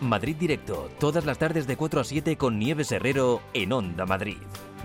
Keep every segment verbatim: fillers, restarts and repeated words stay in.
Madrid Directo, todas las tardes de cuatro a siete con Nieves Herrero en Onda Madrid.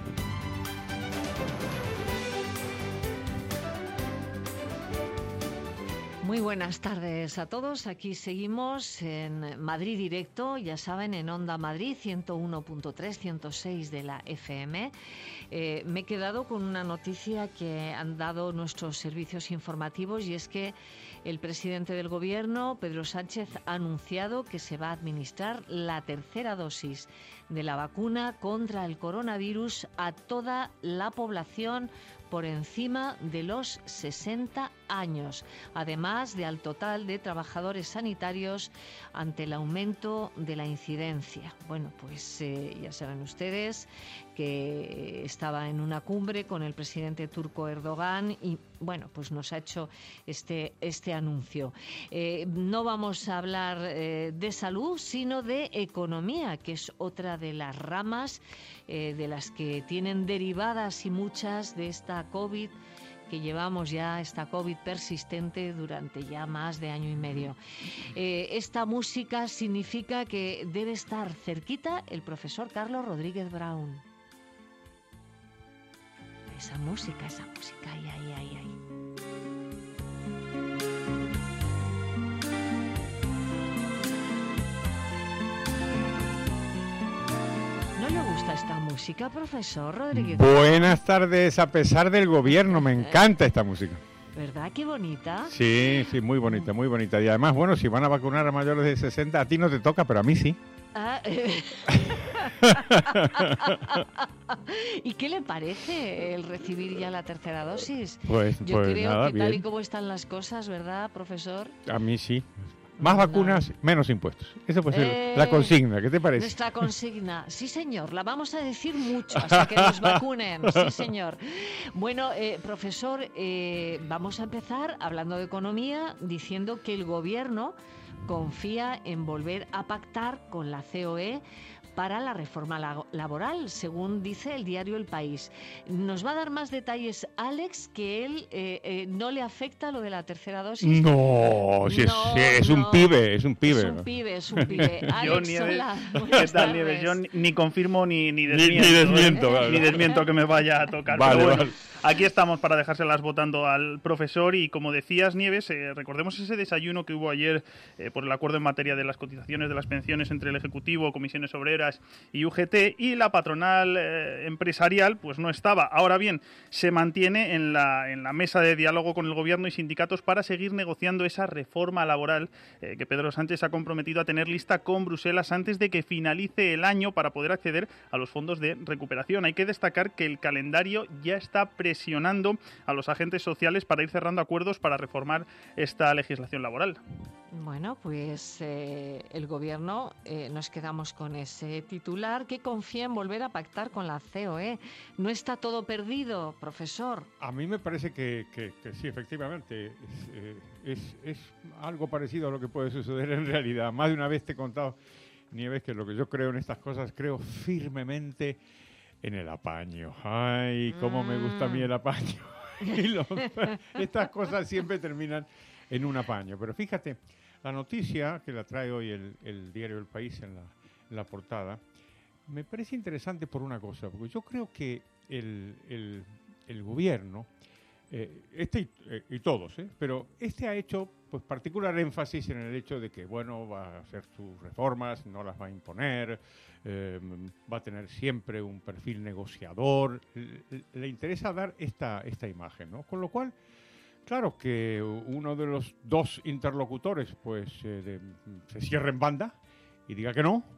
Muy buenas tardes a todos. Aquí seguimos en Madrid Directo, ya saben, en Onda Madrid, ciento uno punto tres, ciento seis de la F M. Eh, me he quedado con una noticia que han dado nuestros servicios informativos, y es que el presidente del Gobierno, Pedro Sánchez, ha anunciado que se va a administrar la tercera dosis de la vacuna contra el coronavirus a toda la población por encima de los sesenta años, además de al total de trabajadores sanitarios ante el aumento de la incidencia. Bueno, pues eh, ya saben ustedes que estaba en una cumbre con el presidente turco Erdogan y, bueno, pues nos ha hecho este, este anuncio. Eh, no vamos a hablar eh, de salud, sino de economía, que es otra de las ramas eh, de las que tienen derivadas y muchas de esta COVID, que llevamos ya, esta COVID persistente durante ya más de año y medio. Eh, esta música significa que debe estar cerquita el profesor Carlos Rodríguez Brown. Esa música, esa música, ay, ay, ay, ay. ¿No le gusta esta música, profesor Rodríguez? Buenas tardes, a pesar del gobierno, me encanta esta música. ¿Verdad? Qué bonita. Sí, sí, muy bonita, muy bonita. Y además, bueno, si van a vacunar a mayores de sesenta, a ti no te toca, pero a mí sí. Ah, eh. ¿Y qué le parece el recibir ya la tercera dosis? Pues, Yo pues creo nada, que bien. tal y como están las cosas, ¿verdad, profesor? A mí sí. Más vacunas, menos impuestos. Esa puede ser Eh, la consigna. ¿Qué te parece? Nuestra consigna, sí señor, la vamos a decir mucho hasta que nos vacunen, sí señor. Bueno, eh, profesor, eh, vamos a empezar hablando de economía, diciendo que el gobierno confía en volver a pactar con la C O E para la reforma la- laboral, según dice el diario El País. Nos va a dar más detalles Alex, que él eh, eh, no le afecta lo de la tercera dosis. No, si es, No, si es no. un pibe, es un pibe. Es un pibe, es un pibe. Yo, Alex, Nieves, hola, ¿qué buenas tal, Nieves? Yo tardes. ni, ni confirmo ni, ni Ni- desmiento. ni desmiento, ¿eh? vale. Ni desmiento que me vaya a tocar. Vale, Pero bueno, vale. aquí estamos para dejárselas votando al profesor y, como decías, Nieves, eh, recordemos ese desayuno que hubo ayer eh, por el acuerdo en materia de las cotizaciones de las pensiones entre el Ejecutivo, Comisiones Obreras y U G T, y la patronal eh, empresarial pues no estaba. Ahora bien, se mantiene en la, en la mesa de diálogo con el Gobierno y sindicatos para seguir negociando esa reforma laboral eh, que Pedro Sánchez ha comprometido a tener lista con Bruselas antes de que finalice el año para poder acceder a los fondos de recuperación. Hay que destacar que el calendario ya está presionando a los agentes sociales para ir cerrando acuerdos para reformar esta legislación laboral. Bueno, pues eh, el Gobierno, eh, nos quedamos con ese titular, que confía en volver a pactar con la C O E. No está todo perdido, profesor. A mí me parece que, que, que sí, efectivamente, es, eh, es, es algo parecido a lo que puede suceder en realidad. Más de una vez te he contado, Nieves, que lo que yo creo en estas cosas, creo firmemente en el apaño. Ay, cómo me gusta a mí el apaño. Y lo- estas cosas siempre terminan en un apaño. Pero fíjate, la noticia que la trae hoy el, el diario El País en la, en la portada, me parece interesante por una cosa, porque yo creo que el, el, el gobierno, eh, este y, eh, y todos, ¿eh? pero este ha hecho pues particular énfasis en el hecho de que, bueno, va a hacer sus reformas, no las va a imponer, eh, va a tener siempre un perfil negociador, le, le interesa dar esta, esta imagen, ¿no? Con lo cual, claro que uno de los dos interlocutores pues eh, de, se cierre en banda y diga que no,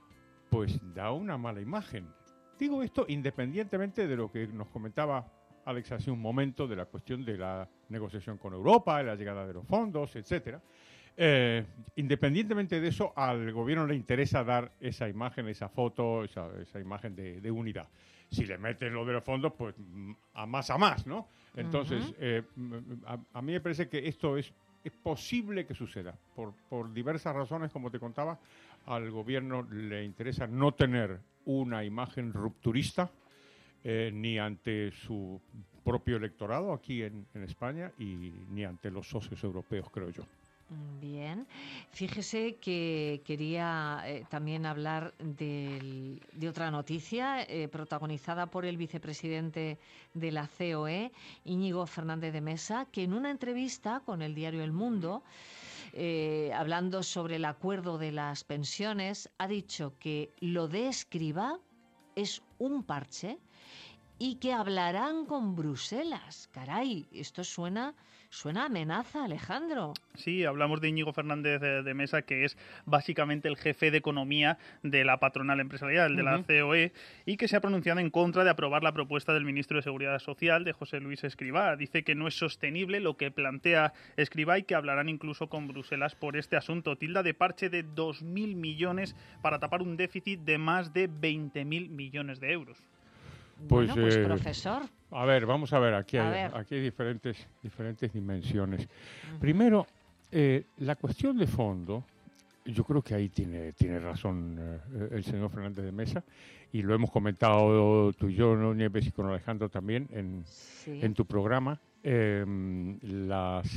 pues da una mala imagen. Digo esto independientemente de lo que nos comentaba Alex hace un momento, de la cuestión de la negociación con Europa, de la llegada de los fondos, etcétera. Eh, independientemente de eso, al gobierno le interesa dar esa imagen, esa foto, esa, esa imagen de, de unidad. Si le meten lo de los fondos, pues a más a más, ¿no? Entonces, uh-huh. eh, a, a mí me parece que esto es, es posible que suceda. Por, por diversas razones, como te contaba, al gobierno le interesa no tener una imagen rupturista, eh, ni ante su propio electorado aquí en, en España y ni ante los socios europeos, creo yo. Bien, fíjese que quería eh, también hablar del- de otra noticia eh, protagonizada por el vicepresidente de la C O E, Íñigo Fernández de Mesa, que en una entrevista con el diario El Mundo, eh, hablando sobre el acuerdo de las pensiones, ha dicho que lo de Escrivá es un parche y que hablarán con Bruselas. Caray, esto suena, suena a amenaza, Alejandro. Sí, hablamos de Íñigo Fernández de, de Mesa, que es básicamente el jefe de economía de la patronal empresarial, de la Uh-huh. C O E, y que se ha pronunciado en contra de aprobar la propuesta del ministro de Seguridad Social, de José Luis Escrivá. Dice que no es sostenible lo que plantea Escrivá y que hablarán incluso con Bruselas por este asunto. Tilda de parche de dos mil millones para tapar un déficit de más de veinte mil millones de euros. Pues, Bueno, pues eh, profesor. A ver, vamos a ver, aquí A hay, ver. aquí hay diferentes, diferentes dimensiones. Ujú. Primero, eh, la cuestión de fondo, yo creo que ahí tiene, tiene razón eh, el señor Fernández de Mesa, y lo hemos comentado tú y yo, ¿no, Nieves, y con Alejandro también, en, Sí. en tu programa. Eh, las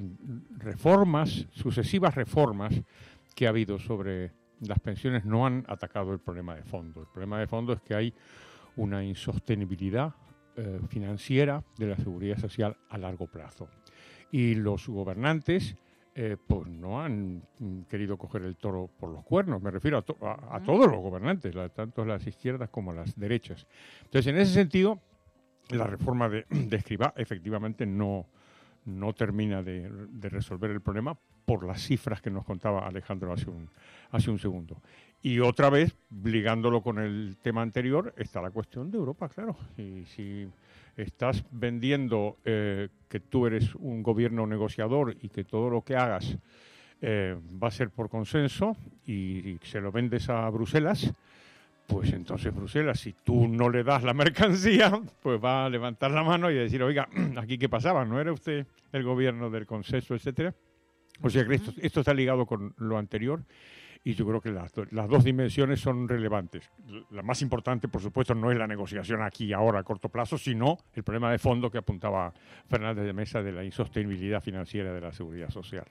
reformas, sucesivas reformas que ha habido sobre las pensiones no han atacado el problema de fondo. El problema de fondo es que hay una insostenibilidad eh, financiera de la seguridad social a largo plazo. Y los gobernantes eh, pues no han mm, querido coger el toro por los cuernos. Me refiero a, to- a, a todos los gobernantes, la- tanto las izquierdas como las derechas. Entonces, en ese sentido, la reforma de, de Escrivá efectivamente no, no termina de, de resolver el problema por las cifras que nos contaba Alejandro hace un, hace un segundo. Y otra vez, ligándolo con el tema anterior, está la cuestión de Europa, claro. Y si estás vendiendo eh, que tú eres un gobierno negociador y que todo lo que hagas eh, va a ser por consenso y, y se lo vendes a Bruselas, pues entonces Bruselas, si tú no le das la mercancía, pues va a levantar la mano y decir, oiga, aquí qué pasaba, ¿no era usted el gobierno del consenso, etcétera? O sea que esto, esto está ligado con lo anterior. Y yo creo que las, do- las dos dimensiones son relevantes. L- La más importante, por supuesto, no es la negociación aquí y ahora a corto plazo, sino el problema de fondo que apuntaba Fernández de Mesa de la insostenibilidad financiera de la seguridad social.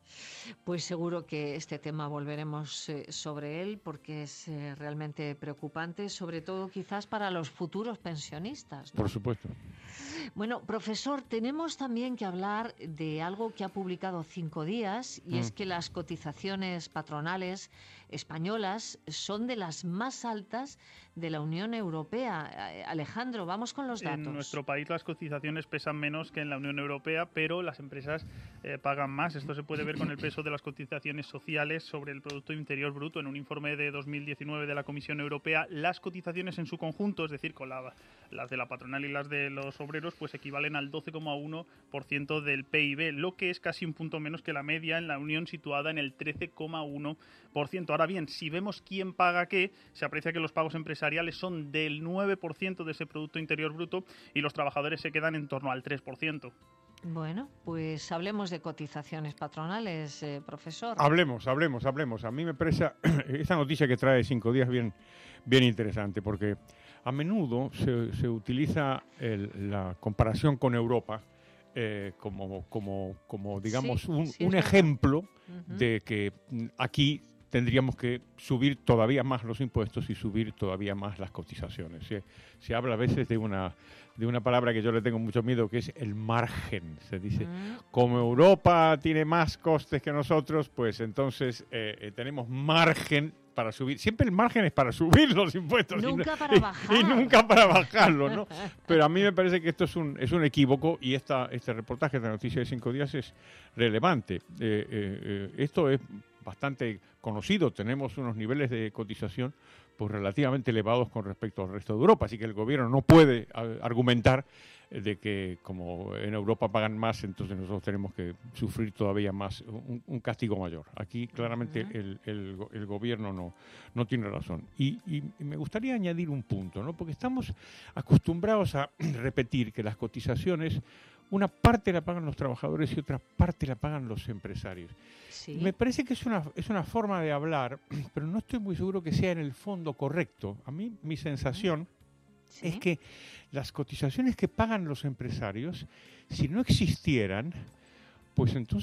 Pues seguro que este tema volveremos eh, sobre él porque es eh, realmente preocupante, sobre todo quizás para los futuros pensionistas, ¿no? Por supuesto. Bueno, profesor, tenemos también que hablar de algo que ha publicado Cinco Días y Mm. es que las cotizaciones patronales españolas son de las más altas de la Unión Europea. Eh, Alejandro, vamos con los datos. En nuestro país las cotizaciones pesan menos que en la Unión Europea, pero las empresas eh, pagan más. Esto se puede ver con el peso de las cotizaciones sociales sobre el Producto Interior Bruto. En un informe de dos mil diecinueve de la Comisión Europea, las cotizaciones en su conjunto, es decir, con la, las de la patronal y las de los obreros, pues equivalen al doce coma uno por ciento del P I B, lo que es casi un punto menos que la media en la Unión, situada en el trece coma uno por ciento. Ahora bien, si vemos quién paga qué, se aprecia que los pagos empresariales son del nueve por ciento de ese Producto Interior Bruto y los trabajadores se quedan en torno al tres por ciento. Bueno, pues hablemos de cotizaciones patronales, eh, profesor. Hablemos, hablemos, hablemos. A mí me parece esta noticia que trae Cinco Días bien, bien interesante, porque a menudo se, se utiliza el- la comparación con Europa eh, como, como, como, digamos, Sí, un, sí, es un verdad. ejemplo Ujú. de que mm, aquí tendríamos que subir todavía más los impuestos y subir todavía más las cotizaciones. Se, se habla a veces de una, de una palabra que yo le tengo mucho miedo, que es el margen. Se dice, Mm. como Europa tiene más costes que nosotros, pues entonces eh, eh, tenemos margen para subir. Siempre el margen es para subir los impuestos. y Nunca no- para y- bajar. Y, nunca para bajarlos, ¿no? Pero a mí me parece que esto es un, es un equívoco y esta, este reportaje de la noticia de Cinco Días es relevante. Eh, eh, eh, esto es bastante conocido. Tenemos unos niveles de cotización pues relativamente elevados con respecto al resto de Europa, así que el gobierno no puede a- argumentar eh, de que como en Europa pagan más, entonces nosotros tenemos que sufrir todavía más, un, un castigo mayor. Aquí claramente Ujú. el, el go- el gobierno no, no tiene razón. Y, y- y me gustaría añadir un punto, ¿no? Porque estamos acostumbrados a repetir que las cotizaciones, una parte la pagan los trabajadores y otra parte la pagan los empresarios. Sí. Me parece que es una, es una forma de hablar, pero no estoy muy seguro que sea en el fondo correcto. A mí mi sensación Sí. es que las cotizaciones que pagan los empresarios, si no existieran, pues entonces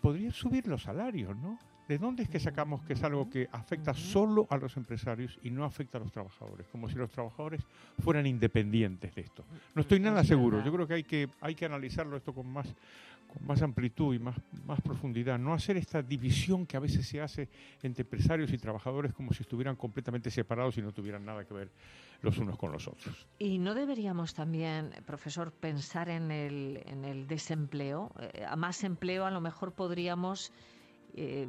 podría subir los salarios, ¿no? ¿De dónde es que sacamos que es algo que afecta solo a los empresarios y no afecta a los trabajadores? Como si los trabajadores fueran independientes de esto. No estoy nada seguro. Yo creo que hay que, hay que analizarlo esto con más, con más amplitud y más, más profundidad. No hacer esta división que a veces se hace entre empresarios y trabajadores como si estuvieran completamente separados y no tuvieran nada que ver los unos con los otros. Y no deberíamos también, profesor, pensar en el, en el desempleo. Eh, a más empleo a lo mejor podríamos Eh,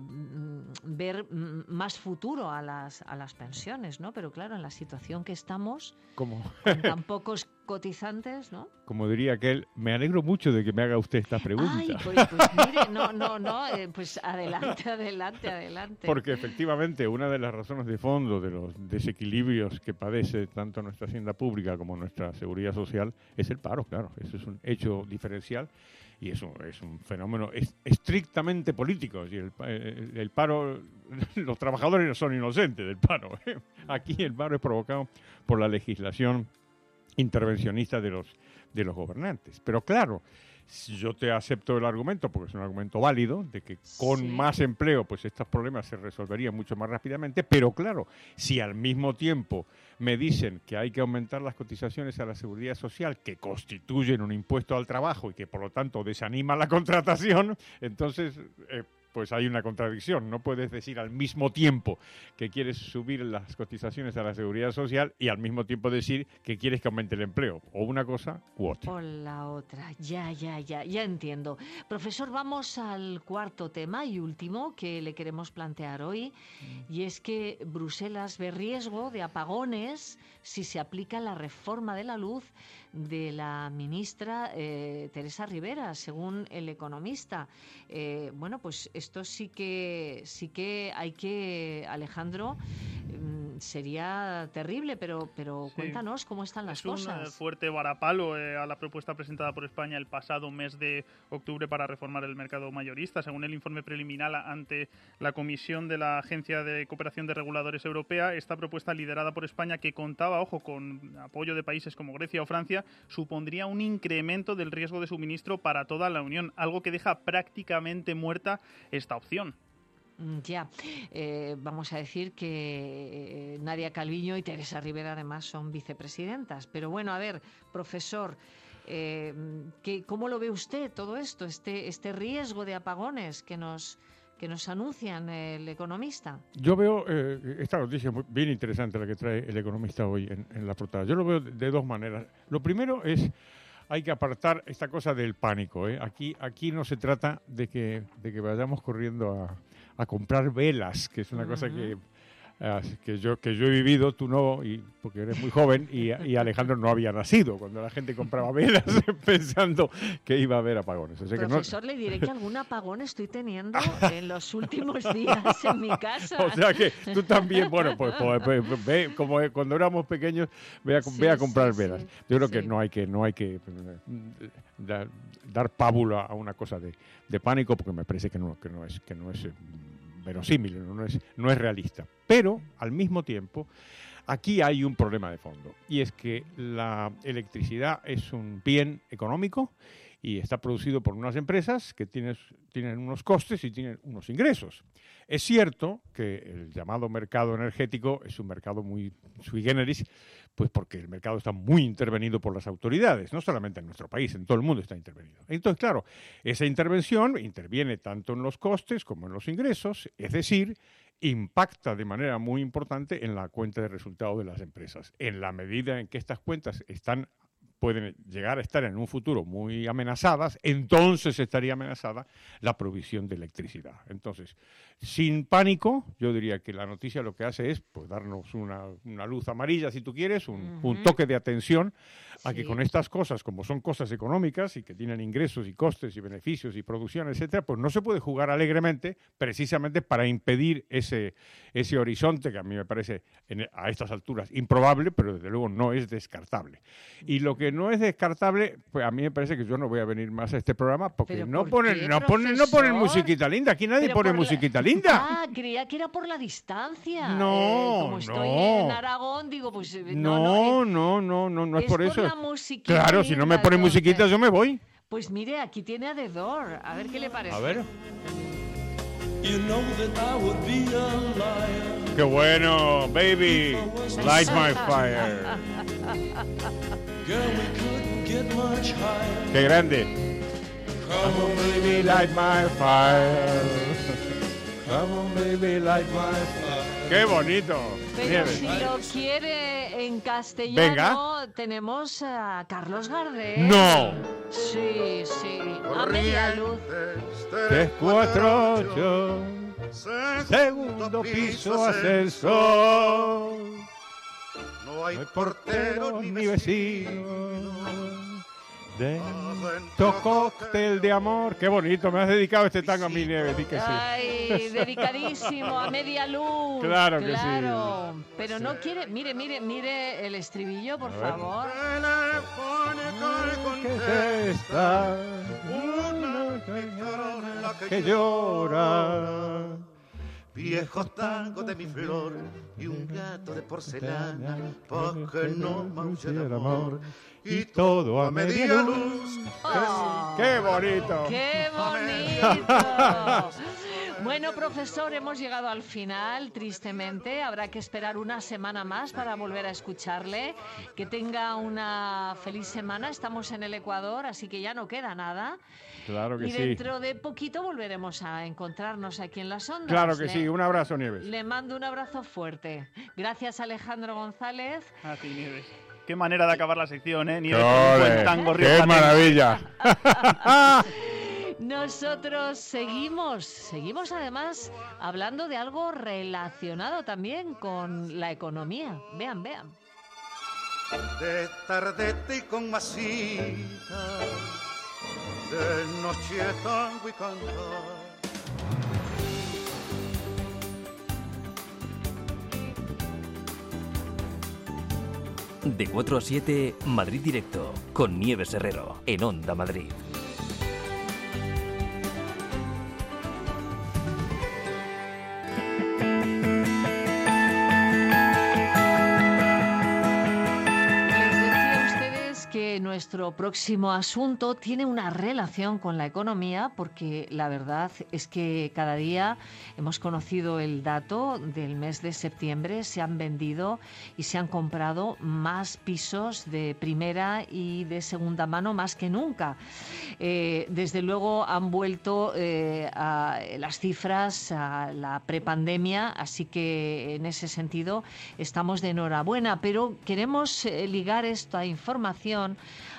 ver más futuro a las a las pensiones, ¿no? Pero claro, en la situación que estamos, como con tan pocos cotizantes, ¿no? Como diría aquel, me alegro mucho de que me haga usted esta pregunta. Ay, pues, pues mire, no, no, no, eh, pues adelante, adelante, adelante. Porque efectivamente una de las razones de fondo de los desequilibrios que padece tanto nuestra hacienda pública como nuestra seguridad social es el paro, claro. Eso es un hecho diferencial. Y eso es un fenómeno es, estrictamente político. Y el, el, el paro, los trabajadores no son inocentes del paro. ¿eh? Aquí el paro es provocado por la legislación intervencionista de los, de los gobernantes. Pero claro, yo te acepto el argumento, porque es un argumento válido, de que con sí. más empleo pues estos problemas se resolverían mucho más rápidamente, pero claro, si al mismo tiempo me dicen que hay que aumentar las cotizaciones a la seguridad social, que constituyen un impuesto al trabajo y que por lo tanto desanima la contratación, entonces eh, pues hay una contradicción. No puedes decir al mismo tiempo que quieres subir las cotizaciones a la seguridad social y al mismo tiempo decir que quieres que aumente el empleo. O una cosa u otra. O la otra. Ya, ya, ya, ya entiendo. Profesor, vamos al cuarto tema y último que le queremos plantear hoy. Y es que Bruselas ve riesgo de apagones si se aplica la reforma de la luz de la ministra eh, Teresa Rivera, según El Economista. Eh, bueno, pues esto sí que sí que hay que, Alejandro, eh, sería terrible, pero pero sí. Cuéntanos cómo están las es cosas. Es un eh, fuerte varapalo eh, a la propuesta presentada por España el pasado mes de octubre para reformar el mercado mayorista. Según el informe preliminar ante la Comisión de la Agencia de Cooperación de Reguladores Europea, esta propuesta liderada por España, que contaba, ojo, con apoyo de países como Grecia o Francia, supondría un incremento del riesgo de suministro para toda la Unión, algo que deja prácticamente muerta esta opción. Ya, eh, vamos a decir que Nadia Calviño y Teresa Rivera además son vicepresidentas. Pero bueno, a ver, profesor, eh, ¿qué, ¿cómo lo ve usted todo esto, este, este riesgo de apagones que nos... que nos anuncian El Economista? Yo veo eh, esta noticia muy, bien interesante la que trae El Economista hoy en, en la portada. Yo lo veo de, de dos maneras. Lo primero es, hay que apartar esta cosa del pánico. ¿eh? Aquí, aquí no se trata de que, de que vayamos corriendo a, a comprar velas, que es una uh-huh. cosa que... que yo que yo he vivido, tú no, y porque eres muy joven, y, y Alejandro no había nacido cuando la gente compraba velas pensando que iba a haber apones. O sea Profesor, que no... le diré que algún apagón estoy teniendo en los últimos días en mi casa. O sea que tú también, bueno, pues, pues, pues ve, como cuando éramos pequeños, ve a, sí, ve a comprar sí, velas. Sí, yo creo sí. que no hay que no hay que dar, dar pábula a una cosa de, de pánico, porque me parece que no que no es que no es verosímil, no es, no es realista. Pero, al mismo tiempo, aquí hay un problema de fondo, y es que la electricidad es un bien económico y está producido por unas empresas que tienen, tienen unos costes y tienen unos ingresos. Es cierto que el llamado mercado energético es un mercado muy sui generis, pues porque el mercado está muy intervenido por las autoridades, no solamente en nuestro país, en todo el mundo está intervenido. Entonces, claro, esa intervención interviene tanto en los costes como en los ingresos, es decir, impacta de manera muy importante en la cuenta de resultados de las empresas. En la medida en que estas cuentas están pueden llegar a estar en un futuro muy amenazadas, entonces estaría amenazada la provisión de electricidad. Entonces, sin pánico, yo diría que la noticia lo que hace es pues darnos una, una luz amarilla, si tú quieres, un, uh-huh. un toque de atención a sí. que con estas cosas, como son cosas económicas y que tienen ingresos y costes y beneficios y producción, etcétera, pues no se puede jugar alegremente precisamente para impedir ese, ese horizonte que a mí me parece en, a estas alturas improbable, pero desde luego no es descartable. Y lo que no es descartable, pues a mí me parece que yo no voy a venir más a este programa porque no, por ponen, qué, no, ponen, no ponen musiquita linda. Aquí nadie pone musiquita la... linda. Ah, creía que era por la distancia. No, eh, como estoy no. en Aragón, digo, pues... No, no, no, no, no, no es, es por eso. Por la musiquita claro, linda, si no me ponen musiquita yo me voy. Pues mire, aquí tiene a The Door. A ver qué le parece. A ver... Qué bueno, baby, light my fire. Qué grande. Come on, baby, light my fire. Come on, baby, light my fire. Qué bonito. Pero Nieves. si lo quiere en castellano, Venga. tenemos a Carlos Gardel. No. Sí, sí. A media luz. tres, cuatro, ocho. Segundo piso, ascensor. No hay No hay portero ni vecino. Dentro cóctel de amor. Qué bonito, me has dedicado este tango a mi Nieves, di que sí. Ay, dedicadísimo a media luz. Claro que sí. claro. Pero no quiere, mire, mire, mire el estribillo, por ver. favor. Que está una que llora. Viejos tangos de mi flor y un gato de porcelana, porque no maulle el amor. Y todo a media luz. Oh, ¡Qué bonito! ¡Qué bonito! Bueno, profesor, hemos llegado al final, tristemente. Habrá que esperar una semana más para volver a escucharle. Que tenga una feliz semana. Estamos en el Ecuador, así que ya no queda nada. Claro que Y sí. dentro de poquito volveremos a encontrarnos aquí en las ondas. Claro que Le- sí. Un abrazo, Nieves. Le mando un abrazo fuerte. Gracias, Alejandro González. A ti, Nieves. Qué manera de acabar la sección, ¿eh? Nieves, ¡Qué con un buen ole! tango ¡Qué rioplatense. maravilla! Nosotros seguimos, seguimos además hablando de algo relacionado también con la economía. Vean, vean. De tardete y con masita, de noche tango y cantar. De cuatro a siete, Madrid Directo, con Nieves Herrero, en Onda Madrid. Les decía a ustedes que nuestro próximo asunto tiene una relación con la economía, porque la verdad es que cada día hemos conocido el dato del mes de septiembre, se han vendido y se han comprado más pisos de primera y de segunda mano más que nunca. Eh, desde luego han vuelto eh, a las cifras a la prepandemia, así que en ese sentido estamos de enhorabuena, pero queremos eh, ligar esta información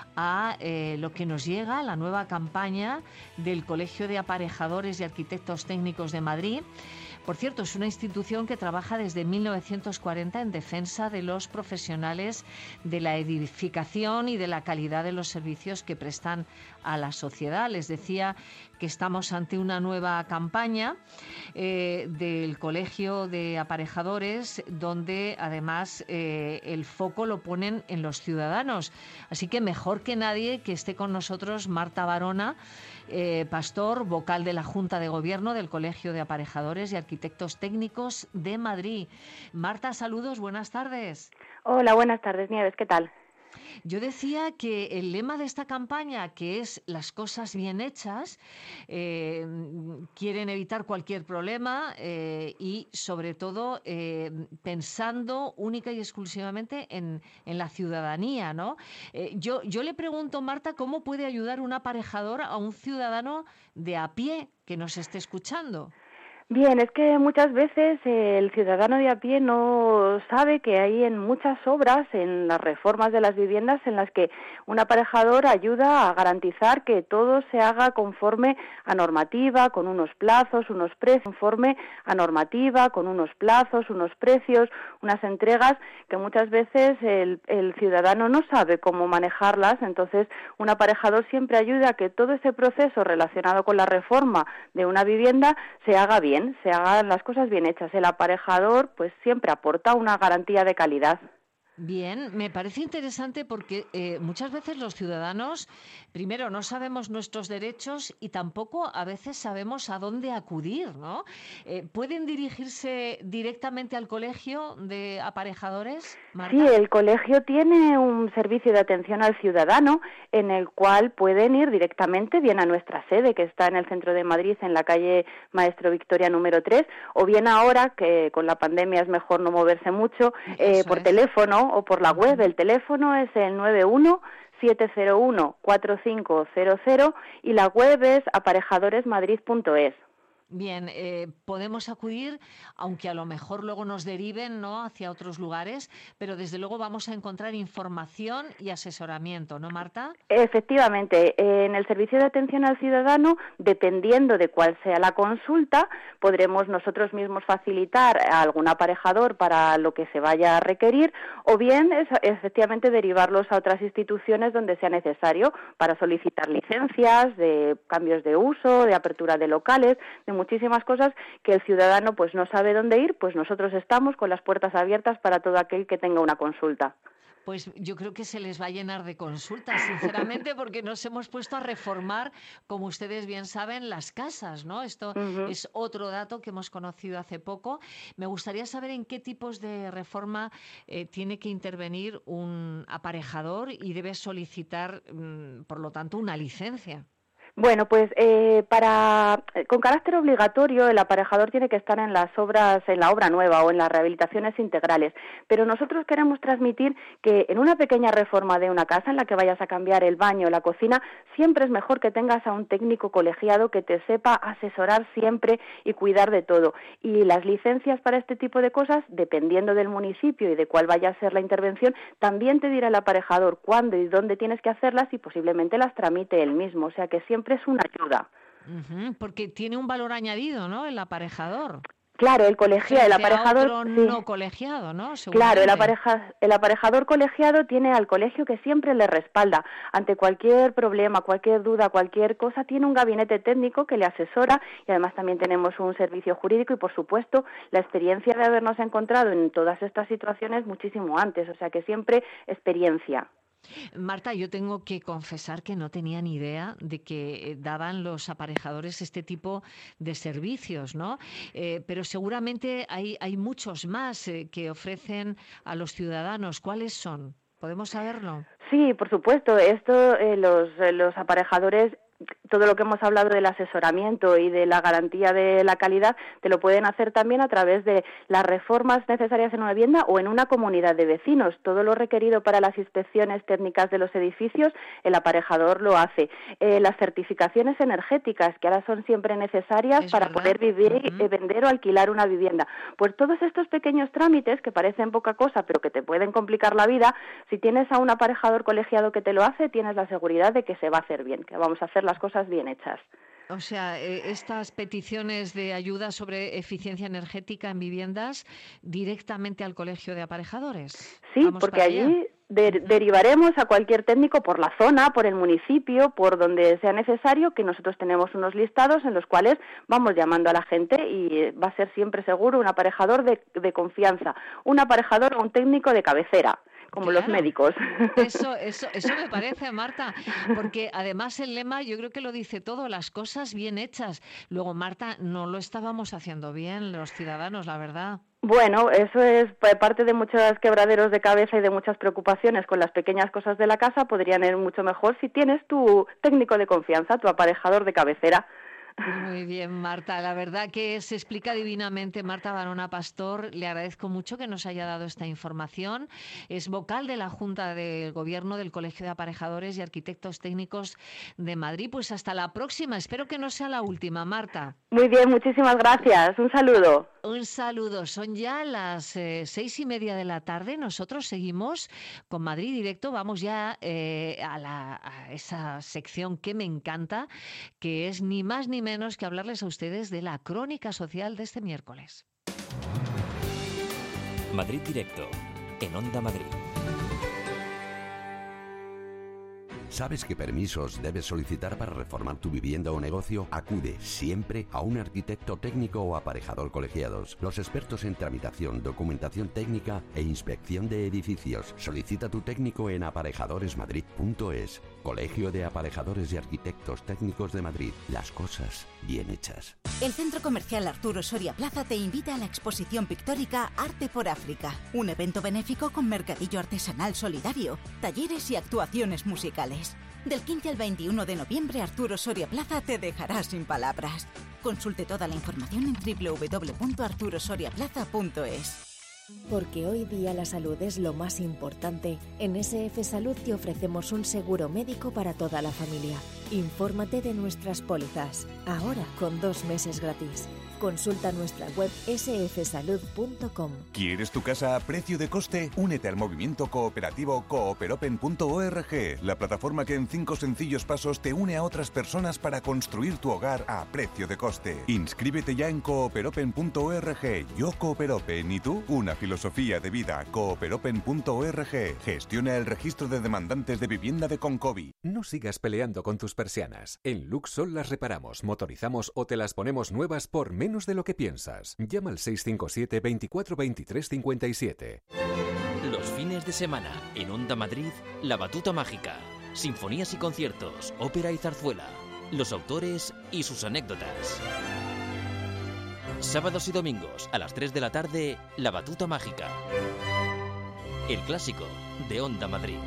a eh, lo que nos llega, la nueva campaña del Colegio de Aparejadores y Arquitectos Técnicos de Madrid. Por cierto, es una institución que trabaja desde mil novecientos cuarenta en defensa de los profesionales de la edificación y de la calidad de los servicios que prestan a la sociedad. Les decía que estamos ante una nueva campaña eh, del Colegio de Aparejadores, donde además eh, el foco lo ponen en los ciudadanos. Así que mejor que nadie que esté con nosotros Marta Barona, Eh, pastor, vocal de la Junta de Gobierno del Colegio de Aparejadores y Arquitectos Técnicos de Madrid. Marta, saludos, buenas tardes. Hola, buenas tardes, Nieves, ¿qué tal? Yo decía que el lema de esta campaña, que es las cosas bien hechas, eh, quieren evitar cualquier problema eh, y, sobre todo, eh, pensando única y exclusivamente en, en la ciudadanía, ¿no? Eh, yo, yo le pregunto, Marta, ¿cómo puede ayudar un aparejador a un ciudadano de a pie que nos esté escuchando? Bien, es que muchas veces eh, el ciudadano de a pie no sabe que hay en muchas obras, en las reformas de las viviendas, en las que un aparejador ayuda a garantizar que todo se haga conforme a normativa, con unos plazos, unos precios, conforme a normativa, con unos plazos, unos precios, unas entregas que muchas veces el, el ciudadano no sabe cómo manejarlas. Entonces, un aparejador siempre ayuda a que todo ese proceso relacionado con la reforma de una vivienda se haga bien. se hagan las cosas bien hechas. El aparejador pues siempre aporta una garantía de calidad. Bien, me parece interesante porque eh, muchas veces los ciudadanos, primero, no sabemos nuestros derechos y tampoco a veces sabemos a dónde acudir, ¿no? Eh, ¿Pueden dirigirse directamente al colegio de aparejadores, Marta? Sí, el colegio tiene un servicio de atención al ciudadano en el cual pueden ir directamente bien a nuestra sede, que está en el centro de Madrid, en la calle Maestro Victoria número tres, o bien ahora, que con la pandemia es mejor no moverse mucho, eh, por es. teléfono o por la web. El teléfono es el nueve uno siete cero uno cuatro cinco cero cero y la web es aparejadores madrid punto es. Bien, eh, podemos acudir, aunque a lo mejor luego nos deriven, ¿no?, hacia otros lugares, pero desde luego vamos a encontrar información y asesoramiento, ¿no, Marta? Efectivamente, en el servicio de atención al ciudadano, dependiendo de cuál sea la consulta, podremos nosotros mismos facilitar a algún aparejador para lo que se vaya a requerir, o bien es, efectivamente derivarlos a otras instituciones donde sea necesario para solicitar licencias, de cambios de uso, de apertura de locales, de muchísimas cosas que el ciudadano pues no sabe dónde ir, pues nosotros estamos con las puertas abiertas para todo aquel que tenga una consulta. Pues yo creo que se les va a llenar de consultas, sinceramente, porque nos hemos puesto a reformar, como ustedes bien saben, las casas, ¿no? Esto uh-huh. es otro dato que hemos conocido hace poco. Me gustaría saber en qué tipos de reforma eh, tiene que intervenir un aparejador y debe solicitar, mmm, por lo tanto, una licencia. Bueno, pues eh, para con carácter obligatorio el aparejador tiene que estar en las obras, en la obra nueva o en las rehabilitaciones integrales, pero nosotros queremos transmitir que en una pequeña reforma de una casa en la que vayas a cambiar el baño o la cocina, siempre es mejor que tengas a un técnico colegiado que te sepa asesorar siempre y cuidar de todo. Y las licencias para este tipo de cosas, dependiendo del municipio y de cuál vaya a ser la intervención, también te dirá el aparejador cuándo y dónde tienes que hacerlas y posiblemente las tramite él mismo, o sea que siempre es una ayuda. Uh-huh, porque tiene un valor añadido, ¿no?, el aparejador. Claro, el colegiado, el aparejador otro sí. no colegiado, ¿no? Claro, el apareja, el aparejador colegiado tiene al colegio que siempre le respalda ante cualquier problema, cualquier duda, cualquier cosa, tiene un gabinete técnico que le asesora y además también tenemos un servicio jurídico y por supuesto la experiencia de habernos encontrado en todas estas situaciones muchísimo antes, o sea que siempre experiencia. Marta, yo tengo que confesar que no tenía ni idea de que daban los aparejadores este tipo de servicios, ¿no? Eh, pero seguramente hay, hay muchos más eh, que ofrecen a los ciudadanos. ¿Cuáles son? ¿Podemos saberlo? Sí, por supuesto. Esto, eh, los, los aparejadores, todo lo que hemos hablado del asesoramiento y de la garantía de la calidad, te lo pueden hacer también a través de las reformas necesarias en una vivienda o en una comunidad de vecinos. Todo lo requerido para las inspecciones técnicas de los edificios, el aparejador lo hace. Eh, las certificaciones energéticas, que ahora son siempre necesarias es para verdad. poder vivir, uh-huh. eh, vender o alquilar una vivienda. Pues todos estos pequeños trámites, que parecen poca cosa, pero que te pueden complicar la vida, si tienes a un aparejador colegiado que te lo hace, tienes la seguridad de que se va a hacer bien, que vamos a hacer las cosas bien hechas. O sea, eh, estas peticiones de ayuda sobre eficiencia energética en viviendas directamente al colegio de aparejadores. Sí, Vamos porque allí de, derivaremos a cualquier técnico por la zona, por el municipio, por donde sea necesario, que nosotros tenemos unos listados en los cuales vamos llamando a la gente y va a ser siempre seguro un aparejador de, de confianza, un aparejador o un técnico de cabecera. Como claro, los médicos. Eso, eso, eso me parece, Marta, porque además el lema yo creo que lo dice todo, las cosas bien hechas. Luego, Marta, no lo estábamos haciendo bien los ciudadanos, la verdad. Bueno, eso es parte de muchos quebraderos de cabeza y de muchas preocupaciones con las pequeñas cosas de la casa. Podrían ir mucho mejor si tienes tu técnico de confianza, tu aparejador de cabecera. Muy bien, Marta. La verdad que se explica divinamente. Marta Barona Pastor, le agradezco mucho que nos haya dado esta información. Es vocal de la Junta de Gobierno del Colegio de Aparejadores y Arquitectos Técnicos de Madrid. Pues hasta la próxima. Espero que no sea la última, Marta. Muy bien, muchísimas gracias. Un saludo. Un saludo. Son ya las eh, seis y media de la tarde. Nosotros seguimos con Madrid Directo. Vamos ya eh, a, la, a esa sección que me encanta, que es ni más ni menos que hablarles a ustedes de la crónica social de este miércoles. Madrid Directo, en Onda Madrid. ¿Sabes qué permisos debes solicitar para reformar tu vivienda o negocio? Acude siempre a un arquitecto técnico o aparejador colegiados. Los expertos en tramitación, documentación técnica e inspección de edificios. Solicita tu técnico en aparejadores madrid punto es. Colegio de Aparejadores y Arquitectos Técnicos de Madrid. Las cosas bien hechas. El Centro Comercial Arturo Soria Plaza te invita a la exposición pictórica Arte por África, un evento benéfico con mercadillo artesanal solidario, talleres y actuaciones musicales. Del quince al veintiuno de noviembre, Arturo Soria Plaza te dejará sin palabras. Consulte toda la información en doble u doble u doble u punto arturo soria plaza punto es. Porque hoy día la salud es lo más importante, en S F Salud te ofrecemos un seguro médico para toda la familia. Infórmate de nuestras pólizas, ahora con dos meses gratis. Consulta nuestra web ese efe salud punto com. ¿Quieres tu casa a precio de coste? Únete al movimiento cooperativo cooperopen punto org, la plataforma que en cinco sencillos pasos te une a otras personas para construir tu hogar a precio de coste. Inscríbete ya en cooperopen punto org. Yo Cooperopen y tú, una filosofía de vida. cooperopen punto org. Gestiona el registro de demandantes de vivienda de Concovi. No sigas peleando con tus persianas. En Luxol las reparamos, motorizamos o te las ponemos nuevas por menos de lo que piensas. Llama al seis cinco siete, veinticuatro, veintitrés, cincuenta y siete. Los fines de semana en Onda Madrid, La Batuta Mágica. Sinfonías y conciertos, ópera y zarzuela. Los autores y sus anécdotas. Sábados y domingos a las tres de la tarde, La Batuta Mágica. El clásico de Onda Madrid.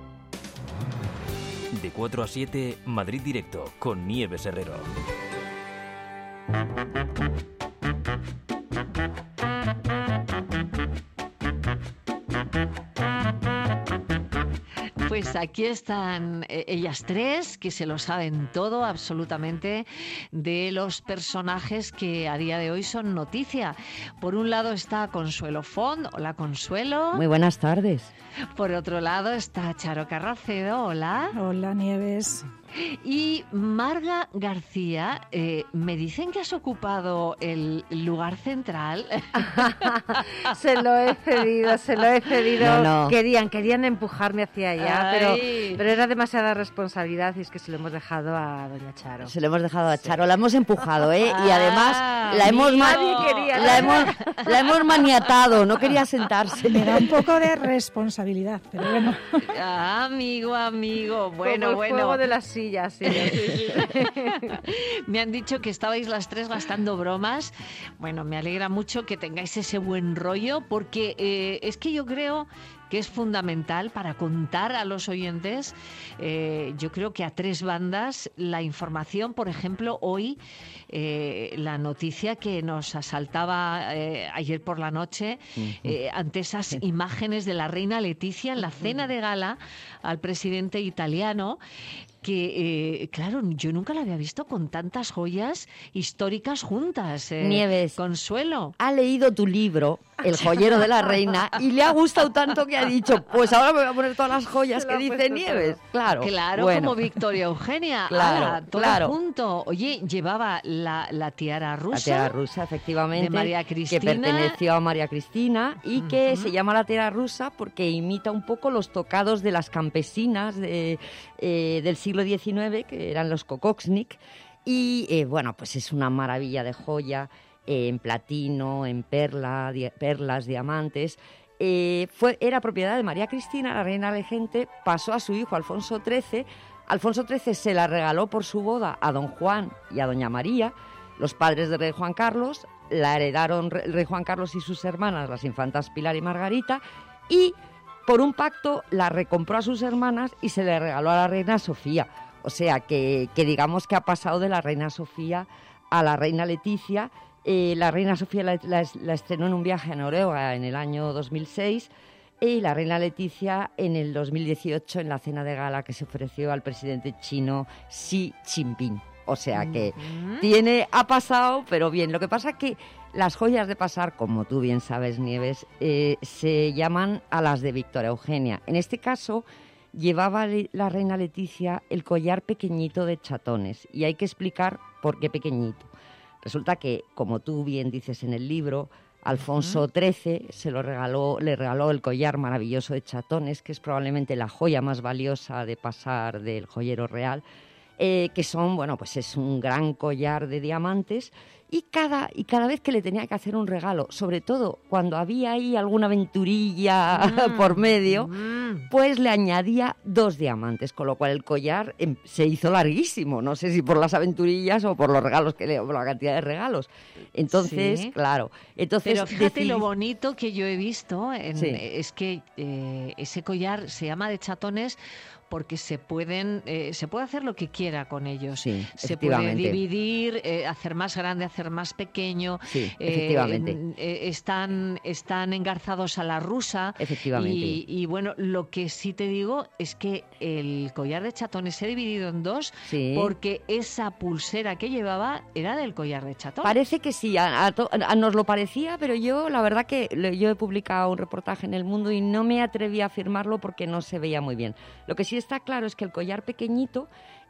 De cuatro a siete, Madrid Directo con Nieves Herrero. Pues aquí están eh, ellas tres, que se lo saben todo absolutamente de los personajes que a día de hoy son noticia. Por un lado está Consuelo Font. Hola, Consuelo. Muy buenas tardes. Por otro lado está Charo Carracedo. Hola. Hola, Nieves. Y Marga García, eh, me dicen que has ocupado el lugar central. Se lo he cedido, se lo he cedido. No, no. Querían, querían empujarme hacia allá, pero, Ay. pero era demasiada responsabilidad y es que se lo hemos dejado a doña Charo. Se lo hemos dejado a Sí. Charo, la hemos empujado, ¿eh? Y además Ah, la hemos, ma- amigo. Nadie quería, la, hemos, la hemos maniatado, no quería sentarse. Me da un poco de responsabilidad, pero bueno. Ah, amigo, amigo. Bueno, Como el bueno. juego de las sillas, sí. sí, sí. Me han dicho que estabais las tres gastando bromas. Bueno, me alegra mucho que tengáis ese buen rollo, porque eh, es que yo creo que es fundamental para contar a los oyentes, eh, yo creo que a tres bandas, la información. Por ejemplo, hoy eh, la noticia que nos asaltaba eh, ayer por la noche, eh, ante esas imágenes de la reina Leticia en la cena de gala al presidente italiano, que, eh, claro, yo nunca la había visto con tantas joyas históricas juntas. eh, Nieves. Consuelo. Ha leído tu libro, El joyero de la reina, y le ha gustado tanto que ha dicho, pues ahora me voy a poner todas las joyas Se que lo ha dice puesto Nieves. todo. Claro, Claro, bueno. como Victoria Eugenia. Claro, Ala, todo claro. junto. Oye, llevaba la, la tiara rusa. La tiara rusa, efectivamente, de María que Cristina. perteneció a María Cristina y que Ujú. se llama la tiara rusa porque imita un poco los tocados de las campesinas de, eh, del siglo diecinueve, que eran los kokoxnik, y eh, bueno, pues es una maravilla de joya, eh, en platino, en perla, di- perlas, diamantes. Eh, fue, era propiedad de María Cristina, la reina regente, pasó a su hijo Alfonso trece. Alfonso trece se la regaló por su boda a don Juan y a doña María, los padres del rey Juan Carlos. La heredaron re- el rey Juan Carlos y sus hermanas, las infantas Pilar y Margarita, y por un pacto la recompró a sus hermanas y se le regaló a la reina Sofía. O sea que, que digamos que ha pasado de la reina Sofía a la reina Leticia. Eh, la reina Sofía la, la- la estrenó en un viaje a Noruega en el año dos mil seis y la reina Leticia en el dos mil dieciocho en la cena de gala que se ofreció al presidente chino Xi Jinping. O sea que Ujú. tiene, ha pasado, pero bien. Lo que pasa es que las joyas de pasar, como tú bien sabes, Nieves, eh, se llaman a las de Victoria Eugenia. En este caso, llevaba le- la reina Leticia el collar pequeñito de chatones. Y hay que explicar por qué pequeñito. Resulta que, como tú bien dices en el libro, Alfonso trece se lo regaló, le regaló el collar maravilloso de chatones, que es probablemente la joya más valiosa de pasar del joyero real, eh, que son, bueno, pues es un gran collar de diamantes. Y cada, y cada vez que le tenía que hacer un regalo, sobre todo cuando había ahí alguna aventurilla mm, por medio, mm. pues le añadía dos diamantes, con lo cual el collar eh, se hizo larguísimo. No sé si por las aventurillas o por los regalos que le, por la cantidad de regalos. Entonces, sí. claro. Entonces, pero fíjate decidí... lo bonito que yo he visto, en, sí. es que eh, ese collar se llama de chatones porque se pueden eh, se puede hacer lo que quiera con ellos. Sí, se puede dividir, eh, hacer más grande, hacer más pequeño. Sí, efectivamente. Eh, eh, están, están engarzados a la rusa. Efectivamente. Y, y bueno, lo que sí te digo es que el collar de chatones se ha dividido en dos sí. porque esa pulsera que llevaba era del collar de chatón. Parece que sí, a, a to, a, nos lo parecía, pero yo la verdad que yo he publicado un reportaje en El Mundo y no me atreví a afirmarlo porque no se veía muy bien. Lo que sí está claro es que el collar pequeñito,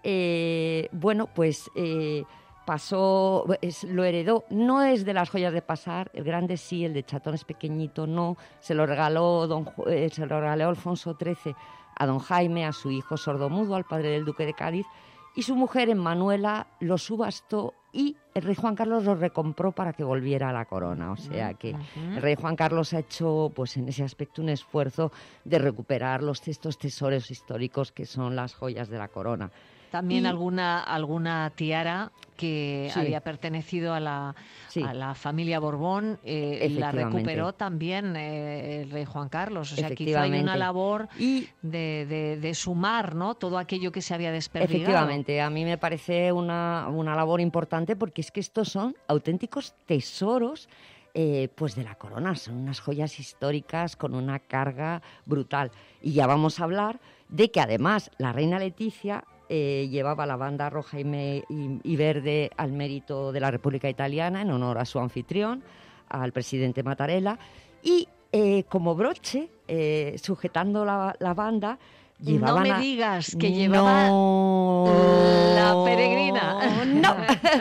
eh, bueno, pues eh, pasó, es, lo heredó. No es de las joyas de pasar, el grande sí, el de chatón es pequeñito, no. Se lo regaló, don, eh, se lo regaló Alfonso trece a don Jaime, a su hijo sordomudo, al padre del duque de Cádiz, y su mujer, Emmanuela, lo subastó y el rey Juan Carlos lo recompró para que volviera a la corona. O sea que uh-huh. el rey Juan Carlos ha hecho, pues en ese aspecto, un esfuerzo de recuperar los, estos tesoros históricos que son las joyas de la corona. También y... alguna alguna tiara que sí. había pertenecido a la, sí. a la familia Borbón, eh, la recuperó también eh, el rey Juan Carlos. O sea, quizá hay una labor y... de, de, de sumar, ¿no?, todo aquello que se había desperdigado. Efectivamente, a mí me parece una, una labor importante porque es que estos son auténticos tesoros Eh, pues de la corona, son unas joyas históricas con una carga brutal. Y ya vamos a hablar de que además la reina Leticia eh, llevaba la banda roja y, me, y, y verde al mérito de la República Italiana en honor a su anfitrión, al presidente Mattarella, y eh, como broche, eh, sujetando la, la banda, no me digas que llevaba no, la peregrina. No,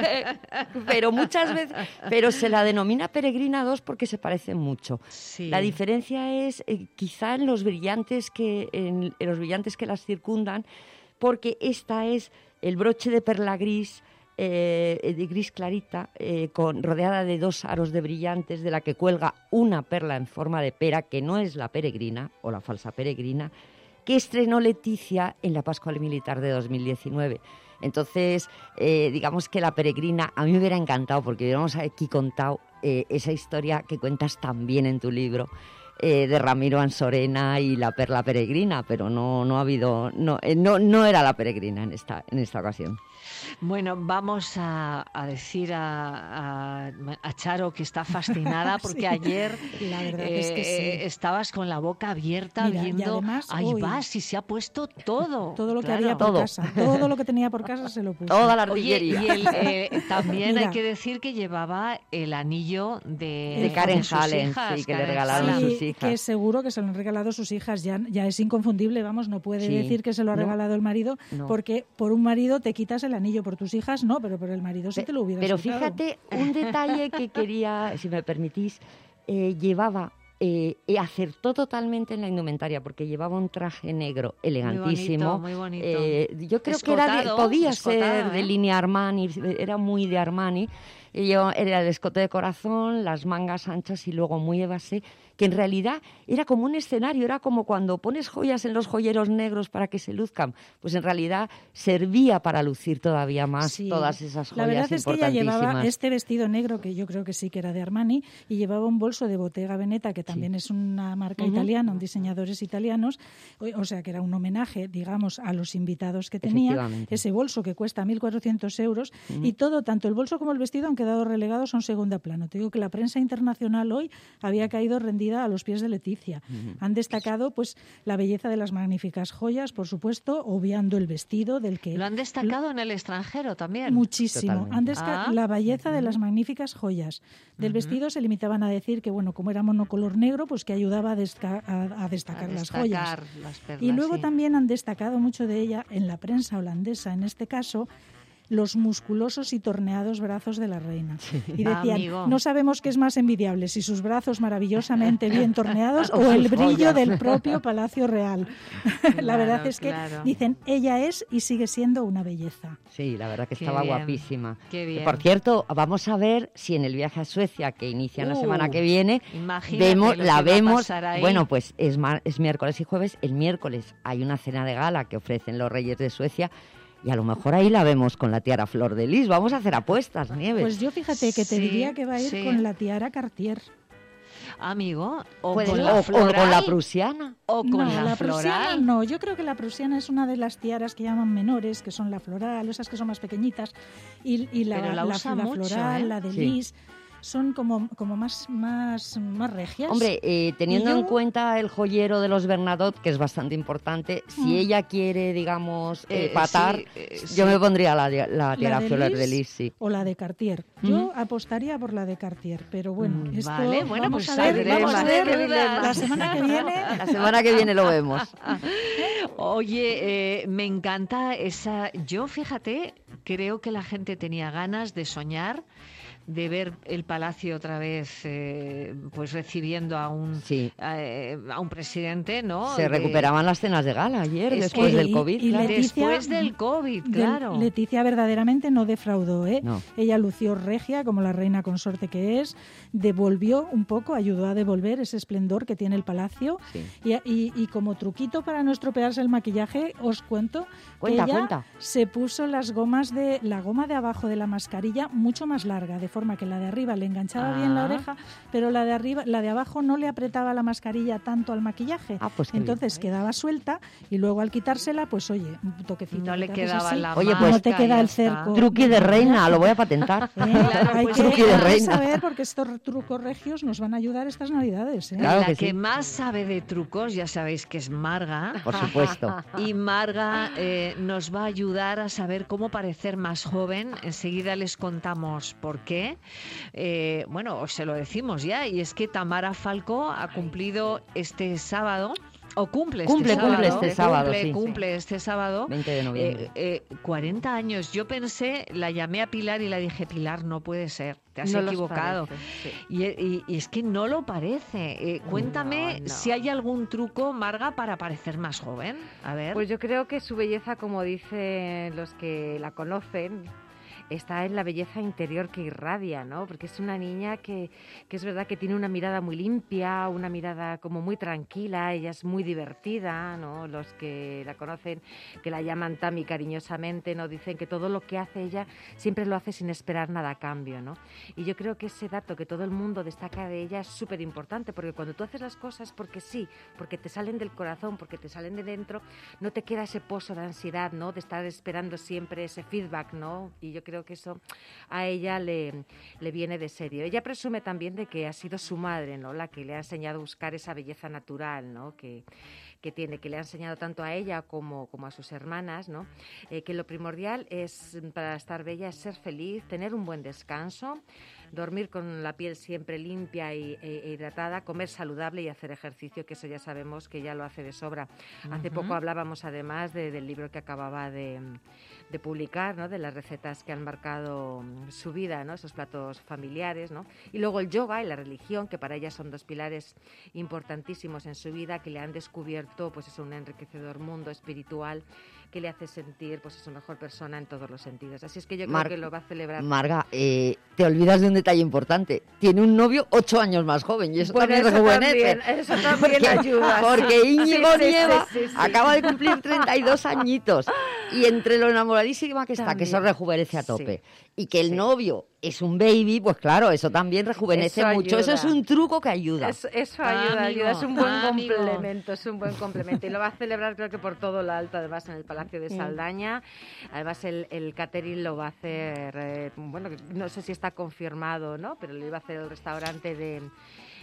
pero muchas veces, pero se la denomina peregrina dos porque se parecen mucho. Sí. La diferencia es eh, quizá en los brillantes que en, en los brillantes que las circundan, porque esta es el broche de perla gris. Eh, de gris clarita, eh, con, rodeada de dos aros de brillantes, de la que cuelga una perla en forma de pera, que no es la peregrina o la falsa peregrina, que estrenó Leticia en la Pascual Militar de dos mil diecinueve. Entonces, eh, digamos que la peregrina, a mí me hubiera encantado, porque hubiéramos aquí contado eh, esa historia que cuentas tan bien en tu libro, eh, de Ramiro Ansorena y la perla peregrina, pero no, no ha habido, no, eh, no, no era la peregrina en esta, en esta ocasión. Bueno, vamos a, a decir a, a, a Charo que está fascinada porque sí, ayer la verdad eh, es que sí. estabas con la boca abierta. Mira, viendo, además, ahí uy, vas y se ha puesto todo. Todo lo claro. que había por todo. casa, todo lo que tenía por casa se lo puso. Toda la artillería. Oye, y el, eh, también Mira, hay que decir que llevaba el anillo de, de Karen de sus Hallen, hijas, sí, que Karen le regalaron sí, sus hijas. Que seguro que se lo han regalado sus hijas, ya, ya es inconfundible, vamos, no puede sí. decir que se lo ha regalado no, el marido, no. porque por un marido te quitas el anillo, por tus hijas no, pero por el marido sí te lo hubieras Pero quitado. Fíjate, un detalle que quería, si me permitís, eh, llevaba, eh, acertó totalmente en la indumentaria, porque llevaba un traje negro elegantísimo. Muy bonito, muy bonito. Eh, yo creo escotado, que era de, podía escotado, ser ¿eh? de línea Armani, era muy de Armani. Y yo, era el escote de corazón, las mangas anchas y luego muy evasé, que en realidad era como un escenario, era como cuando pones joyas en los joyeros negros para que se luzcan, pues en realidad servía para lucir todavía más sí. todas esas joyas. La verdad es que ella llevaba este vestido negro, que yo creo que sí que era de Armani, y llevaba un bolso de Bottega Veneta, que también sí. es una marca uh-huh. italiana, un diseñadores italianos, o, o sea que era un homenaje, digamos, a los invitados que tenía, ese bolso que cuesta mil cuatrocientos euros, uh-huh. y todo, tanto el bolso como el vestido, han quedado relegados a un segundo plano. Te digo que la prensa internacional hoy había caído rendida a los pies de Leticia. Uh-huh. Han destacado pues la belleza de las magníficas joyas, por supuesto, obviando el vestido del que... Lo han destacado lo... en el extranjero también. Muchísimo. Totalmente. Han destacado ah. la belleza uh-huh. de las magníficas joyas. Del uh-huh. vestido se limitaban a decir que, bueno, como era monocolor negro, pues que ayudaba a, desca- a, a destacar a las destacar joyas. Las perlas, y luego sí. también han destacado mucho de ella, en la prensa holandesa en este caso, los musculosos y torneados brazos de la reina. Sí. Y decían, Amigo. no sabemos qué es más envidiable, si sus brazos maravillosamente bien torneados o el brillo del propio Palacio Real. Claro, la verdad es que, claro. dicen, ella es y sigue siendo una belleza. Sí, la verdad que Qué estaba bien, guapísima. qué bien. Por cierto, vamos a ver si en el viaje a Suecia, que inicia la Uh, semana que viene, imagínate vemos, lo la que va a vemos. pasar ahí. Bueno, pues es, mar, es miércoles y jueves. El miércoles hay una cena de gala que ofrecen los Reyes de Suecia. Y a lo mejor ahí la vemos con la tiara Flor de Lis. Vamos a hacer apuestas, Nieves. Pues yo fíjate que te Sí, diría que va a ir sí. con la tiara Cartier. Amigo, o Puede con ser, la o, o floral, con la prusiana. o con no, la, la floral. prusiana no. Yo creo que la prusiana es una de las tiaras que llaman menores, que son la floral, esas que son más pequeñitas. Y, y la, Pero la la, usa la mucho, floral, ¿eh? la de Sí. lis, son como, como más, más, más regias. Hombre, eh, teniendo Y yo- en cuenta el joyero de los Bernadotte, que es bastante importante, si Mm. ella quiere, digamos, eh, Eh, patar, sí, eh, yo sí. me pondría la, la, la tiara de Flor Lis de Lis, sí. o la de Cartier. Yo apostaría por la de Cartier, pero bueno, Mm, esto vale, bueno, vamos pues a ver, saldremos vamos a de ver dudas. la semana que viene. La semana que viene lo vemos. Oye, eh, me encanta esa... Yo, fíjate, creo que la gente tenía ganas de soñar, de ver el palacio otra vez, eh, pues recibiendo a un Sí. eh, a un presidente, ¿no? Se De- recuperaban las cenas de gala ayer, Es después que- del y- COVID. y claro. Leticia- Después del COVID, Del- claro. Leticia verdaderamente no defraudó, ¿eh? No. Ella lució regia como la reina consorte que es, devolvió un poco, ayudó a devolver ese esplendor que tiene el palacio Sí. y, y- y como truquito para no estropearse el maquillaje, os cuento Cuenta, que ella cuenta. se puso las gomas de la goma de abajo de la mascarilla mucho más larga, de forma que la de arriba le enganchaba bien la Ah. oreja, pero la de arriba, la de abajo no le apretaba la mascarilla tanto al maquillaje. Ah, pues qué bien. Entonces quedaba suelta y luego al quitársela, pues oye, un toquecito. No que le te haces quedaba así, la Oye, y pues- no te queda ya el está. cerco. Truqui de reina, lo voy a patentar. ¿Eh? Claro, hay pues que, truqui de hay que reina. saber porque estos trucos regios nos van a ayudar estas navidades. ¿eh? Claro la que que, sí. más sabe de trucos, ya sabéis que es Marga. Por supuesto. Y Marga eh, nos va a ayudar a saber cómo parecer más joven. Enseguida les contamos por qué. Eh, bueno, os se lo decimos ya, y es que Tamara Falco ha cumplido este sábado, o cumple este Cumple, sábado. cumple este sábado, cumple, sí. cumple este sábado. veinte de noviembre. Eh, eh, cuarenta años. Yo pensé, la llamé a Pilar y le dije, Pilar, no puede ser, te has No los equivocado. parece, sí. Y, y- y es que no lo parece. Eh, cuéntame No, no. si hay algún truco, Marga, para parecer más joven. A ver. Pues yo creo que su belleza, como dicen los que la conocen, está en la belleza interior que irradia, ¿no? Porque es una niña que, que es verdad que tiene una mirada muy limpia, una mirada como muy tranquila, ella es muy divertida, ¿no? Los que la conocen, que la llaman Tami cariñosamente, ¿no? Dicen que todo lo que hace ella siempre lo hace sin esperar nada a cambio, ¿no? Y yo creo que ese dato que todo el mundo destaca de ella es súper importante, porque cuando tú haces las cosas porque sí, porque te salen del corazón, porque te salen de dentro, no te queda ese pozo de ansiedad, ¿no? De estar esperando siempre ese feedback, ¿no? Y yo creo que eso a ella le, le viene de serio. Ella presume también de que ha sido su madre, ¿no? La que le ha enseñado a buscar esa belleza natural, ¿no? Que, que tiene, que le ha enseñado tanto a ella como, como a sus hermanas, ¿no? Eh, que lo primordial es, para estar bella, es ser feliz, tener un buen descanso, dormir con la piel siempre limpia y, e, e hidratada, comer saludable y hacer ejercicio, que eso ya sabemos que ella lo hace de sobra. Hace Ujú. poco hablábamos además de, del libro que acababa de, de publicar, ¿no? De las recetas que han marcado su vida, ¿no? Esos platos familiares, ¿no? Y luego el yoga y la religión, que para ella son dos pilares importantísimos en su vida, que le han descubierto, pues es un enriquecedor mundo espiritual que le hace sentir, pues es una mejor persona en todos los sentidos. Así es que yo creo Mar- que lo va a celebrar. Marga, eh, te olvidas de un detalle importante. Tiene un novio ocho años más joven y eso Bueno, también eso rejuvenece. también, eso también porque, ayuda, sí. Porque Íñigo Sí, sí, Nieva sí, sí, sí. acaba de cumplir treinta y dos añitos. Y entre lo enamoradísima que está, También. que eso rejuvenece a Sí. tope, y que el Sí. novio es un baby, pues claro, eso también rejuvenece Eso mucho. Eso es ayuda. un truco que ayuda. Eso, eso ayuda, Amigo, ayuda, es un buen amigo. complemento, es un buen complemento. Y lo va a celebrar creo que por todo lo alto, además en el Palacio de Saldaña. Además el, el catering lo va a hacer, eh, bueno, no sé si está confirmado, ¿no? Pero lo iba a hacer el restaurante de...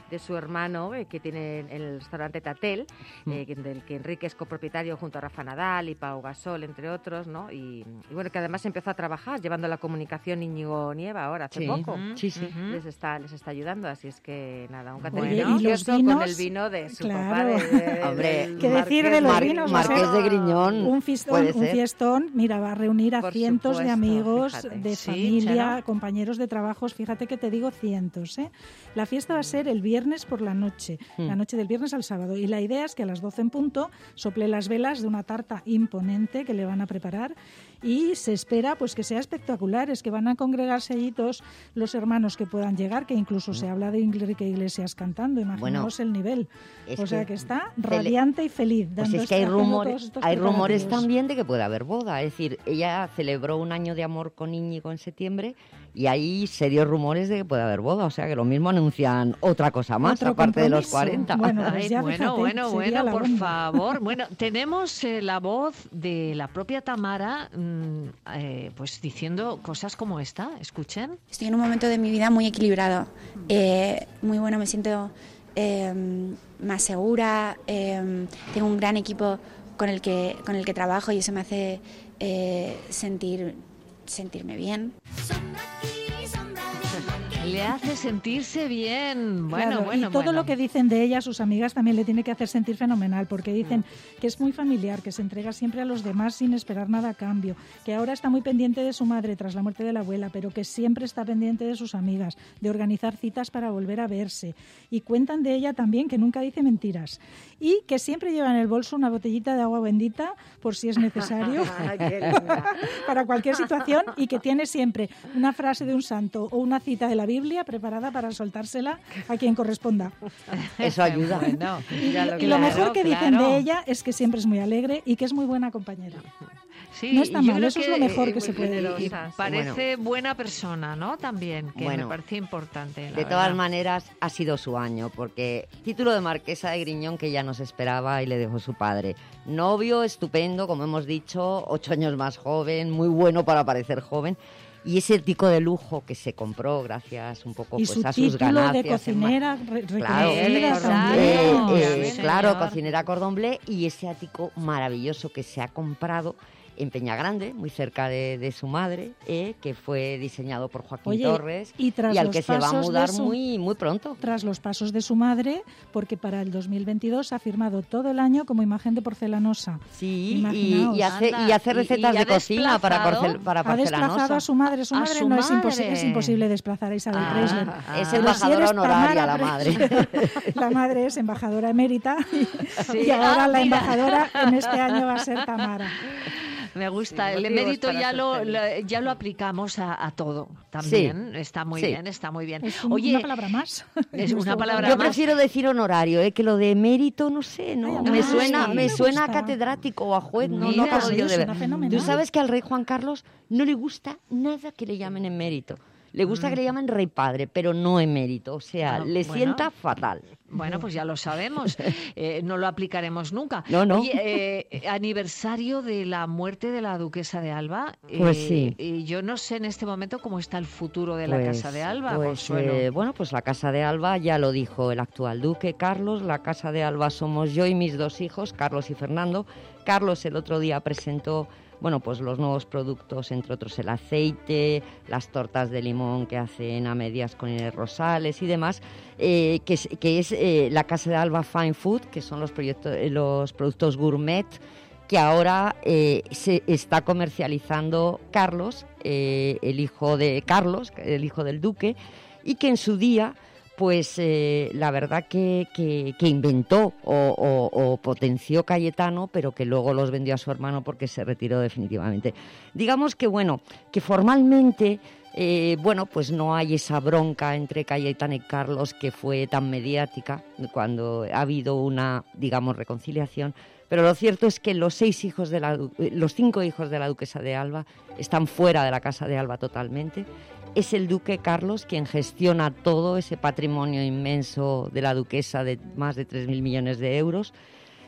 de su hermano, eh, que tiene el restaurante Tatel, eh, del que Enrique es copropietario junto a Rafa Nadal y Pau Gasol, entre otros, ¿no? Y, y bueno, que además empezó a trabajar llevando la comunicación Íñigo Nieva ahora, hace Sí. poco. Sí, sí. Les está, les está ayudando, así es que nada, un Bueno, caterino y los con vinos, el vino de su claro. papá. De, de, Hombre, del ¿Qué decir Marqués de los Mar- vinos? Marqués O sea, de Griñón. Un fiestón, puede un ser. fiestón, mira, va a reunir a Por cientos de supuesto, amigos, fíjate. de Sí, familia, Charo. compañeros de trabajos, fíjate que te digo cientos, ¿eh? La fiesta va a ser el viernes por la noche, Mm. la noche del viernes al sábado, y la idea es que a las doce en punto sople las velas de una tarta imponente que le van a preparar, y se espera pues que sea espectacular, es que van a congregarse allí todos los hermanos que puedan llegar, que incluso se habla de Enrique Iglesias cantando, imaginaos Bueno, el nivel. es O sea que que está cele- radiante y feliz. Pues dando es que hay este- haciendo todos rumores, estos hay rumores preparativos. también de que puede haber boda. Es decir, ella celebró un año de amor con Íñigo en septiembre y hay serios rumores de que puede haber boda. O sea que lo mismo anuncian otra cosa más, Otro aparte de los compromiso. cuarenta. Bueno, pues Ay, ya bueno, fíjate, bueno, sería bueno, la por bomba. favor. Bueno, tenemos eh, la voz de la propia Tamara, mm, eh, pues diciendo cosas como esta. Escuchen. Estoy en un momento de mi vida muy equilibrado, eh, muy bueno, me siento eh, más segura, eh, tengo un gran equipo con el que, con el que trabajo y eso me hace eh, sentir, sentirme bien. Le hace sentirse bien. Bueno, Claro, bueno, y todo bueno. lo que dicen de ella, sus amigas también le tiene que hacer sentir fenomenal, porque dicen que es muy familiar, que se entrega siempre a los demás sin esperar nada a cambio, que ahora está muy pendiente de su madre tras la muerte de la abuela, pero que siempre está pendiente de sus amigas, de organizar citas para volver a verse. Y cuentan de ella también que nunca dice mentiras y que siempre lleva en el bolso una botellita de agua bendita por si es necesario para cualquier situación, y que tiene siempre una frase de un santo o una cita de la Biblia preparada para soltársela a quien corresponda. Eso ayuda. Bueno, Y, ya lo, lo- y lo mejor claro, que dicen claro. de ella es que siempre es muy alegre y que es muy buena compañera. Sí, No está yo mal, creo eso es lo mejor que se muy puede generosa, decir. y Parece buena persona, ¿no? También, que Bueno, me parece importante. la De verdad. todas maneras, ha sido su año, porque título de marquesa de Griñón que ya nos esperaba y le dejó su padre. Novio estupendo, como hemos dicho, ocho años más joven, muy bueno para parecer joven. Y ese tico de lujo que se compró gracias un poco Y pues, su a sus título ganancias. de cocinera en ma- re- Claro, reconocida exacto. también. eh, eh, Sí, claro, señor. cocinera cordon bleu, y ese ático maravilloso que se ha comprado en Peñagrande, muy cerca de, de su madre, eh, que fue diseñado por Joaquín Oye, Torres y tras al los que se va a pasos de mudar su- muy, muy pronto. Tras los pasos de su madre, porque para el dos mil veintidós ha firmado todo el año como imagen de porcelanosa. Sí, y, Imaginaos. y hace, y Anda, hace y- recetas y ha de cocina para, desplazado- porcel, para Ha desplazado porcelanosa. a su madre. Su A madre su no es, imposi- madre. es imposible desplazar a Isabel Ah, Preisler. ah. Es Pero embajadora si eres honoraria, Tamara la madre. Preisler, la madre es embajadora emérita y, Sí. y ahora Ah, la mira. embajadora en este año va a ser Tamara. Me gusta. Sí, el motivos emérito para ya ser lo, feliz. lo- ya lo aplicamos a, a todo también. Está muy sí. bien, está muy bien. Es un- Oye, una palabra más. es una palabra Yo más. prefiero decir honorario, ¿eh? Que lo de mérito, no sé, Ay, no a mí me me suena, gusta, me me suena a gusta. catedrático o a juez, no, no Mira, acabo sí, yo de suena ver. fenomenal. Tú sabes que al rey Juan Carlos no le gusta nada que le llamen emérito. Le gusta que le llamen rey padre, pero no emérito. O sea, Ah, le bueno. sienta fatal. Bueno, pues ya lo sabemos. Eh, no lo aplicaremos nunca. No, no. Oye, eh, aniversario de la muerte de la duquesa de Alba. Pues Eh, sí. Y yo no sé en este momento cómo está el futuro de la Pues- casa de Alba, pues, Consuelo. eh, bueno, pues la casa de Alba ya lo dijo el actual duque Carlos. La casa de Alba somos yo y mis dos hijos, Carlos y Fernando. Carlos el otro día presentó, bueno, pues los nuevos productos, entre otros el aceite, las tortas de limón que hacen a medias con Inés Rosales y demás, eh, que es, que es eh, la casa de Alba Fine Food, que son los, proyectos, eh, los productos gourmet que ahora eh, se está comercializando Carlos, eh, el hijo de Carlos, el hijo del duque, y que en su día, pues eh, la verdad que, que, que inventó o, o, o potenció Cayetano, pero que luego los vendió a su hermano porque se retiró definitivamente. Digamos que, bueno, que formalmente... Eh, bueno, pues no hay esa bronca entre Cayetano y Carlos que fue tan mediática cuando ha habido una, digamos, reconciliación. Pero lo cierto es que los seis hijos de la, du- eh, los cinco hijos de la duquesa de Alba están fuera de la casa de Alba totalmente. Es el duque Carlos quien gestiona todo ese patrimonio inmenso de la duquesa de más de tres mil millones de euros.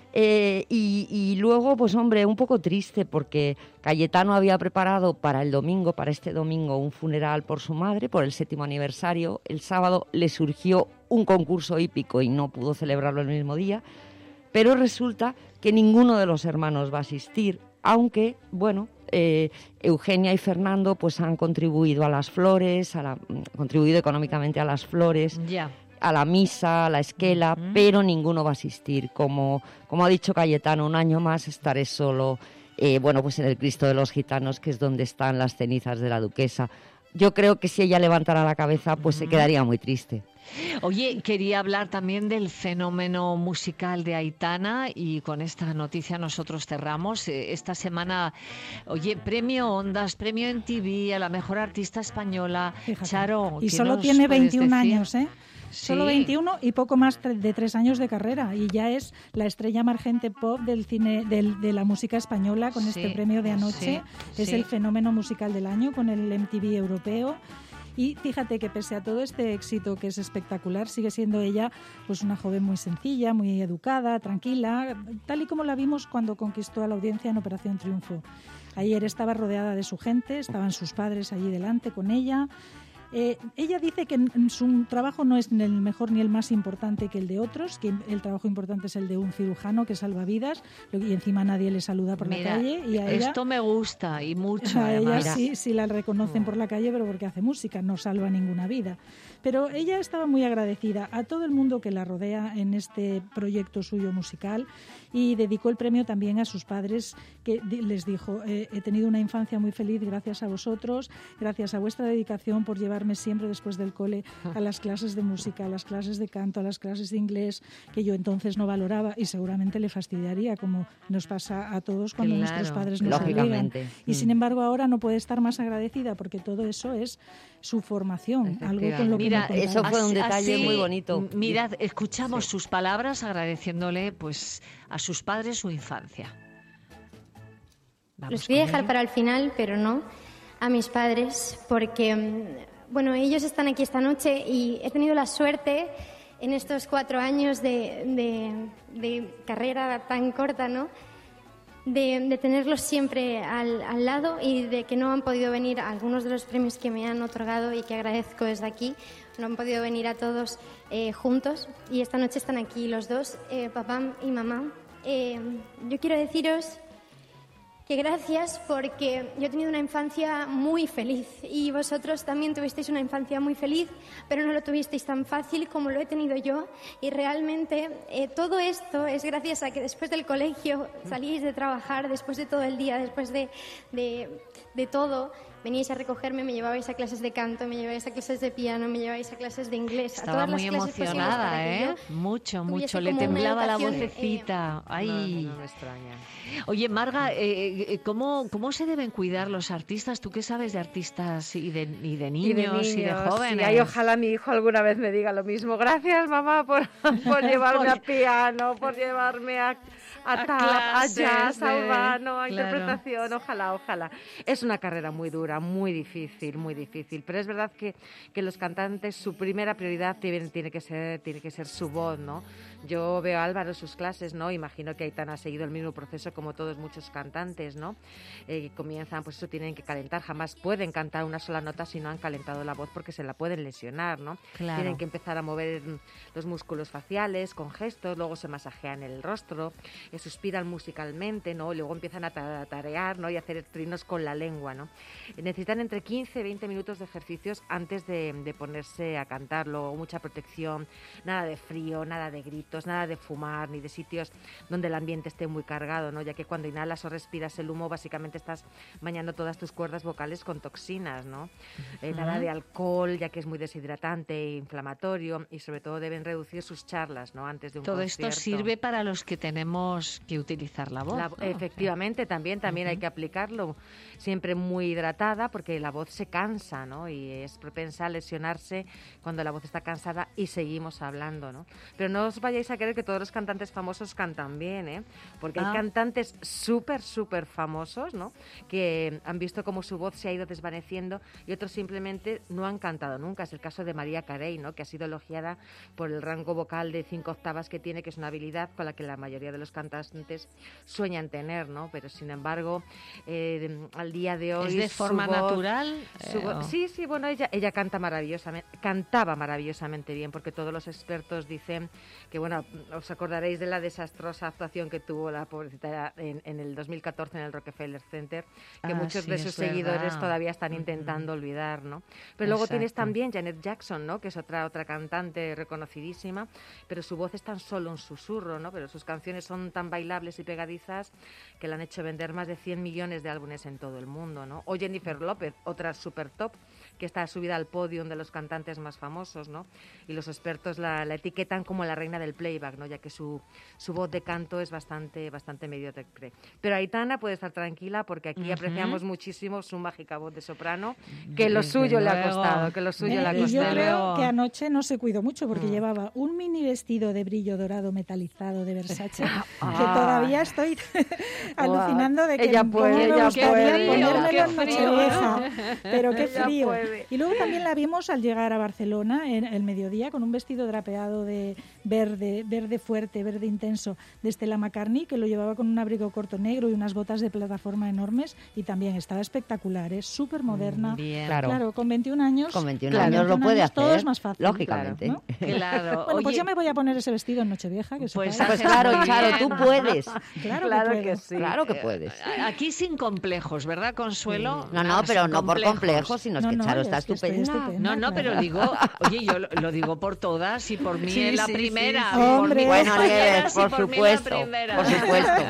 Eh, y, y luego, pues hombre, un poco triste porque Cayetano había preparado para el domingo, para este domingo, un funeral por su madre, por el séptimo aniversario. El sábado le surgió un concurso hípico y no pudo celebrarlo el mismo día, pero resulta que ninguno de los hermanos va a asistir, aunque, bueno, eh, Eugenia y Fernando pues han contribuido a las flores, a la, contribuido económicamente a las flores. Ya. A la misa, a la esquela, uh-huh. pero ninguno va a asistir. Como, como ha dicho Cayetano, un año más estaré solo, eh, bueno, pues en el Cristo de los Gitanos, que es donde están las cenizas de la duquesa. Yo creo que si ella levantara la cabeza, pues uh-huh. se quedaría muy triste. Oye, quería hablar también del fenómeno musical de Aitana y con esta noticia nosotros cerramos. Esta semana, oye, premio Ondas, premio M T V a la mejor artista española. Fíjate. Charo, y solo tiene veintiún años, ¿eh? Sí. Solo veintiuno y poco más de tres años de carrera y ya es la estrella emergente pop del cine, del, de la música española con sí, este premio de anoche. Sí, es sí. el fenómeno musical del año con el M T V europeo. Y fíjate que pese a todo este éxito que es espectacular, sigue siendo ella pues una joven muy sencilla, muy educada, tranquila, tal y como la vimos cuando conquistó a la audiencia en Operación Triunfo. Ayer estaba rodeada de su gente, estaban sus padres allí delante con ella. Eh, ella dice que su trabajo no es ni el mejor ni el más importante que el de otros, que el trabajo importante es el de un cirujano que salva vidas y encima nadie le saluda por Mira, la calle. Y a ella, esto me gusta y mucho. A además. ella sí, sí la reconocen por la calle, pero porque hace música, no salva ninguna vida. Pero ella estaba muy agradecida a todo el mundo que la rodea en este proyecto suyo musical y dedicó el premio también a sus padres, que les dijo, eh, he tenido una infancia muy feliz gracias a vosotros, gracias a vuestra dedicación por llevarme siempre después del cole a las clases de música, a las clases de canto, a las clases de inglés, que yo entonces no valoraba y seguramente le fastidiaría, como nos pasa a todos cuando claro, nuestros padres nos obligan. Y sin embargo ahora no puede estar más agradecida porque todo eso es su formación, algo con lo que Mira, eso fue un detalle así, muy bonito. Mirad, escuchamos sí. sus palabras agradeciéndole pues a sus padres su infancia. Vamos Los voy a dejar ello. para el final, pero no a mis padres, porque bueno, ellos están aquí esta noche y he tenido la suerte en estos cuatro años de, de, de carrera tan corta, ¿no? De, de tenerlos siempre al, al lado y de que no han podido venir a algunos de los premios que me han otorgado y que agradezco desde aquí. No han podido venir a todos eh, juntos y esta noche están aquí los dos, eh, papá y mamá. Eh, yo quiero deciros que gracias porque yo he tenido una infancia muy feliz y vosotros también tuvisteis una infancia muy feliz, pero no lo tuvisteis tan fácil como lo he tenido yo y realmente eh, todo esto es gracias a que después del colegio salíais de trabajar, después de todo el día, después de, de, de todo, veníais a recogerme, me llevabais a clases de canto, me llevabais a clases de piano, me llevabais a clases de inglés. Estaba a todas muy las clases emocionada, ¿eh? Mucho, mucho. Le temblaba la vocecita. Eh, Ay. No, no me extraña. Oye, Marga, eh, ¿cómo, ¿cómo se deben cuidar los artistas? ¿Tú qué sabes de artistas y de, y de niños y de, niños, y de jóvenes? Sí, y ojalá mi hijo alguna vez me diga lo mismo. Gracias, mamá, por, por llevarme a piano, por llevarme a, a, a, tap, a jazz, a urbano, a claro. interpretación. Ojalá, ojalá. Es una carrera muy dura, muy difícil, muy difícil. Pero es verdad que, que los cantantes, su primera prioridad tiene, tiene, que ser, tiene que ser su voz, ¿no? Yo veo a Álvaro en sus clases, ¿no? Imagino que Aitana ha seguido el mismo proceso como todos muchos cantantes, ¿no? Eh, comienzan, pues eso, tienen que calentar. Jamás pueden cantar una sola nota si no han calentado la voz porque se la pueden lesionar, ¿no? Claro. Tienen que empezar a mover los músculos faciales con gestos, luego se masajean el rostro, eh, suspiran musicalmente, ¿no? Luego empiezan a tarear, ¿no? Y a hacer trinos con la lengua, ¿no? Eh, necesitan entre quince y veinte minutos de ejercicios antes de, de ponerse a cantar. Luego mucha protección, nada de frío, nada de gritos, nada de fumar, ni de sitios donde el ambiente esté muy cargado, ¿no? Ya que cuando inhalas o respiras el humo, básicamente estás bañando todas tus cuerdas vocales con toxinas, ¿no? Uh-huh. Eh, nada de alcohol, ya que es muy deshidratante e inflamatorio, y sobre todo deben reducir sus charlas, ¿no? Antes de un Todo concierto. esto sirve para los que tenemos que utilizar la voz, la, ¿no? Efectivamente, también, también uh-huh. hay que aplicarlo. Siempre muy hidratado. cansada, porque la voz se cansa, ¿no? Y es propensa a lesionarse cuando la voz está cansada y seguimos hablando, ¿no? Pero no os vayáis a creer que todos los cantantes famosos cantan bien, ¿eh? Porque Ah. hay cantantes súper, súper famosos, ¿no? Que han visto cómo su voz se ha ido desvaneciendo y otros simplemente no han cantado nunca. Es el caso de Mariah Carey, ¿no? Que ha sido elogiada por el rango vocal de cinco octavas que tiene, que es una habilidad con la que la mayoría de los cantantes sueñan tener, ¿no? Pero sin embargo, eh, al día de hoy... ¿Es de forma su voz- natural? su Eh, voz- o- sí, sí, bueno, ella, ella canta maravillosamente, cantaba maravillosamente bien, porque todos los expertos dicen que, bueno, os acordaréis de la desastrosa actuación que tuvo la pobrecita en, en el dos mil catorce en el Rockefeller Center, que Ah, muchos sí, de es sus verdad. seguidores todavía están intentando olvidar, ¿no? Pero luego tienes Exacto. también Janet Jackson, ¿no? Que es otra otra cantante reconocidísima, pero su voz es tan solo un susurro, ¿no? Pero sus canciones son tan bailables y pegadizas que le han hecho vender más de cien millones de álbumes en todo el mundo, ¿no? O Jennifer López, otra super top, que está subida al podio de los cantantes más famosos, ¿no? Y los expertos la, la etiquetan como la reina del playback, ¿no? Ya que su, su voz de canto es bastante, bastante mediocre. Pero Aitana puede estar tranquila porque aquí Ujú. apreciamos muchísimo su mágica voz de soprano, que lo Desde suyo le ha luego. costado, que lo suyo Eh, le ha y yo costado. creo que anoche no se cuidó mucho porque Mm. llevaba un mini vestido de brillo dorado metalizado de Versace Ah. que todavía estoy alucinando de que Ella cómo puede, me ella gustaría puede. ponérmelo Qué en frío, Nochevieja, ¿no? pero qué Ella frío. puede. Y luego también la vimos al llegar a Barcelona en el mediodía con un vestido drapeado de verde, verde fuerte, verde intenso de Stella McCartney, que lo llevaba con un abrigo corto negro y unas botas de plataforma enormes y también estaba espectacular, es súper moderna. Bien. Claro. Claro. con veintiún años, Con veintiún claro, años lo puede todo hacer, es más fácil. lógicamente. ¿no? Claro. Bueno, pues Oye, ya me voy a poner ese vestido en Nochevieja, que Pues sepáis. Pues haces claro, muy Charo, bien. tú puedes. Claro, Claro que, que puedo. sí. Claro que puedes. aquí sin complejos, ¿verdad, Consuelo? No, no, Nada, pero sin no por complejos, sino es No, que no, Charo es está que estoy estupenda. estupenda. No, no, claro. pero digo, oye, yo lo, lo digo por todas y por mí Sí, en la sí, primera. sí, sí. por Hombre. mis Bueno, compañeras Nieves, y por por mí en la supuesto, primera. por supuesto.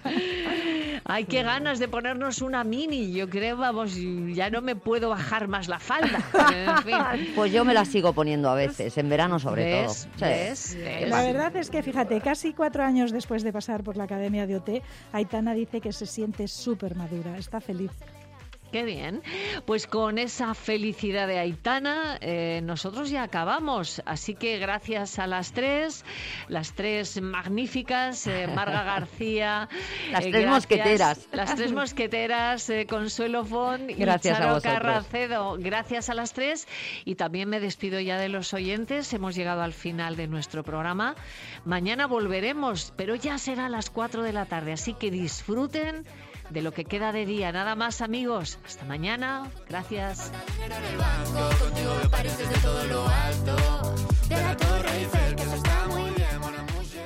Ay, qué ganas de ponernos una mini. Yo creo, vamos, ya no me puedo bajar más la falda. En fin. Pues yo me la sigo poniendo a veces, en verano sobre ¿Ves? todo. Sí. ¿Ves? ¿Ves? La verdad es que, fíjate, casi cuatro años después de pasar por la Academia de O T, Aitana dice que se siente súper madura, está feliz. Qué bien. Pues con esa felicidad de Aitana, eh, nosotros ya acabamos. Así que gracias a las tres, las tres magníficas, eh, Marga García. Las eh, tres gracias- mosqueteras. Las tres mosqueteras, eh, Consuelo Font y Gracias a Charo vosotros. Carracedo. Gracias a las tres. Y también me despido ya de los oyentes. Hemos llegado al final de nuestro programa. Mañana volveremos, pero ya será a las cuatro de la tarde. Así que disfruten de lo que queda de día. Nada más, amigos. Hasta mañana. Gracias. Contigo me pareces de todo lo alto, de la Torre Eiffel, que eso está muy bien, mon amour, je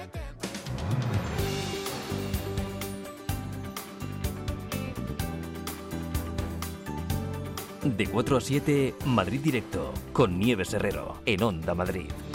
t'aime. De cuatro a siete, Madrid Directo, con Nieves Herrero, en Onda Madrid.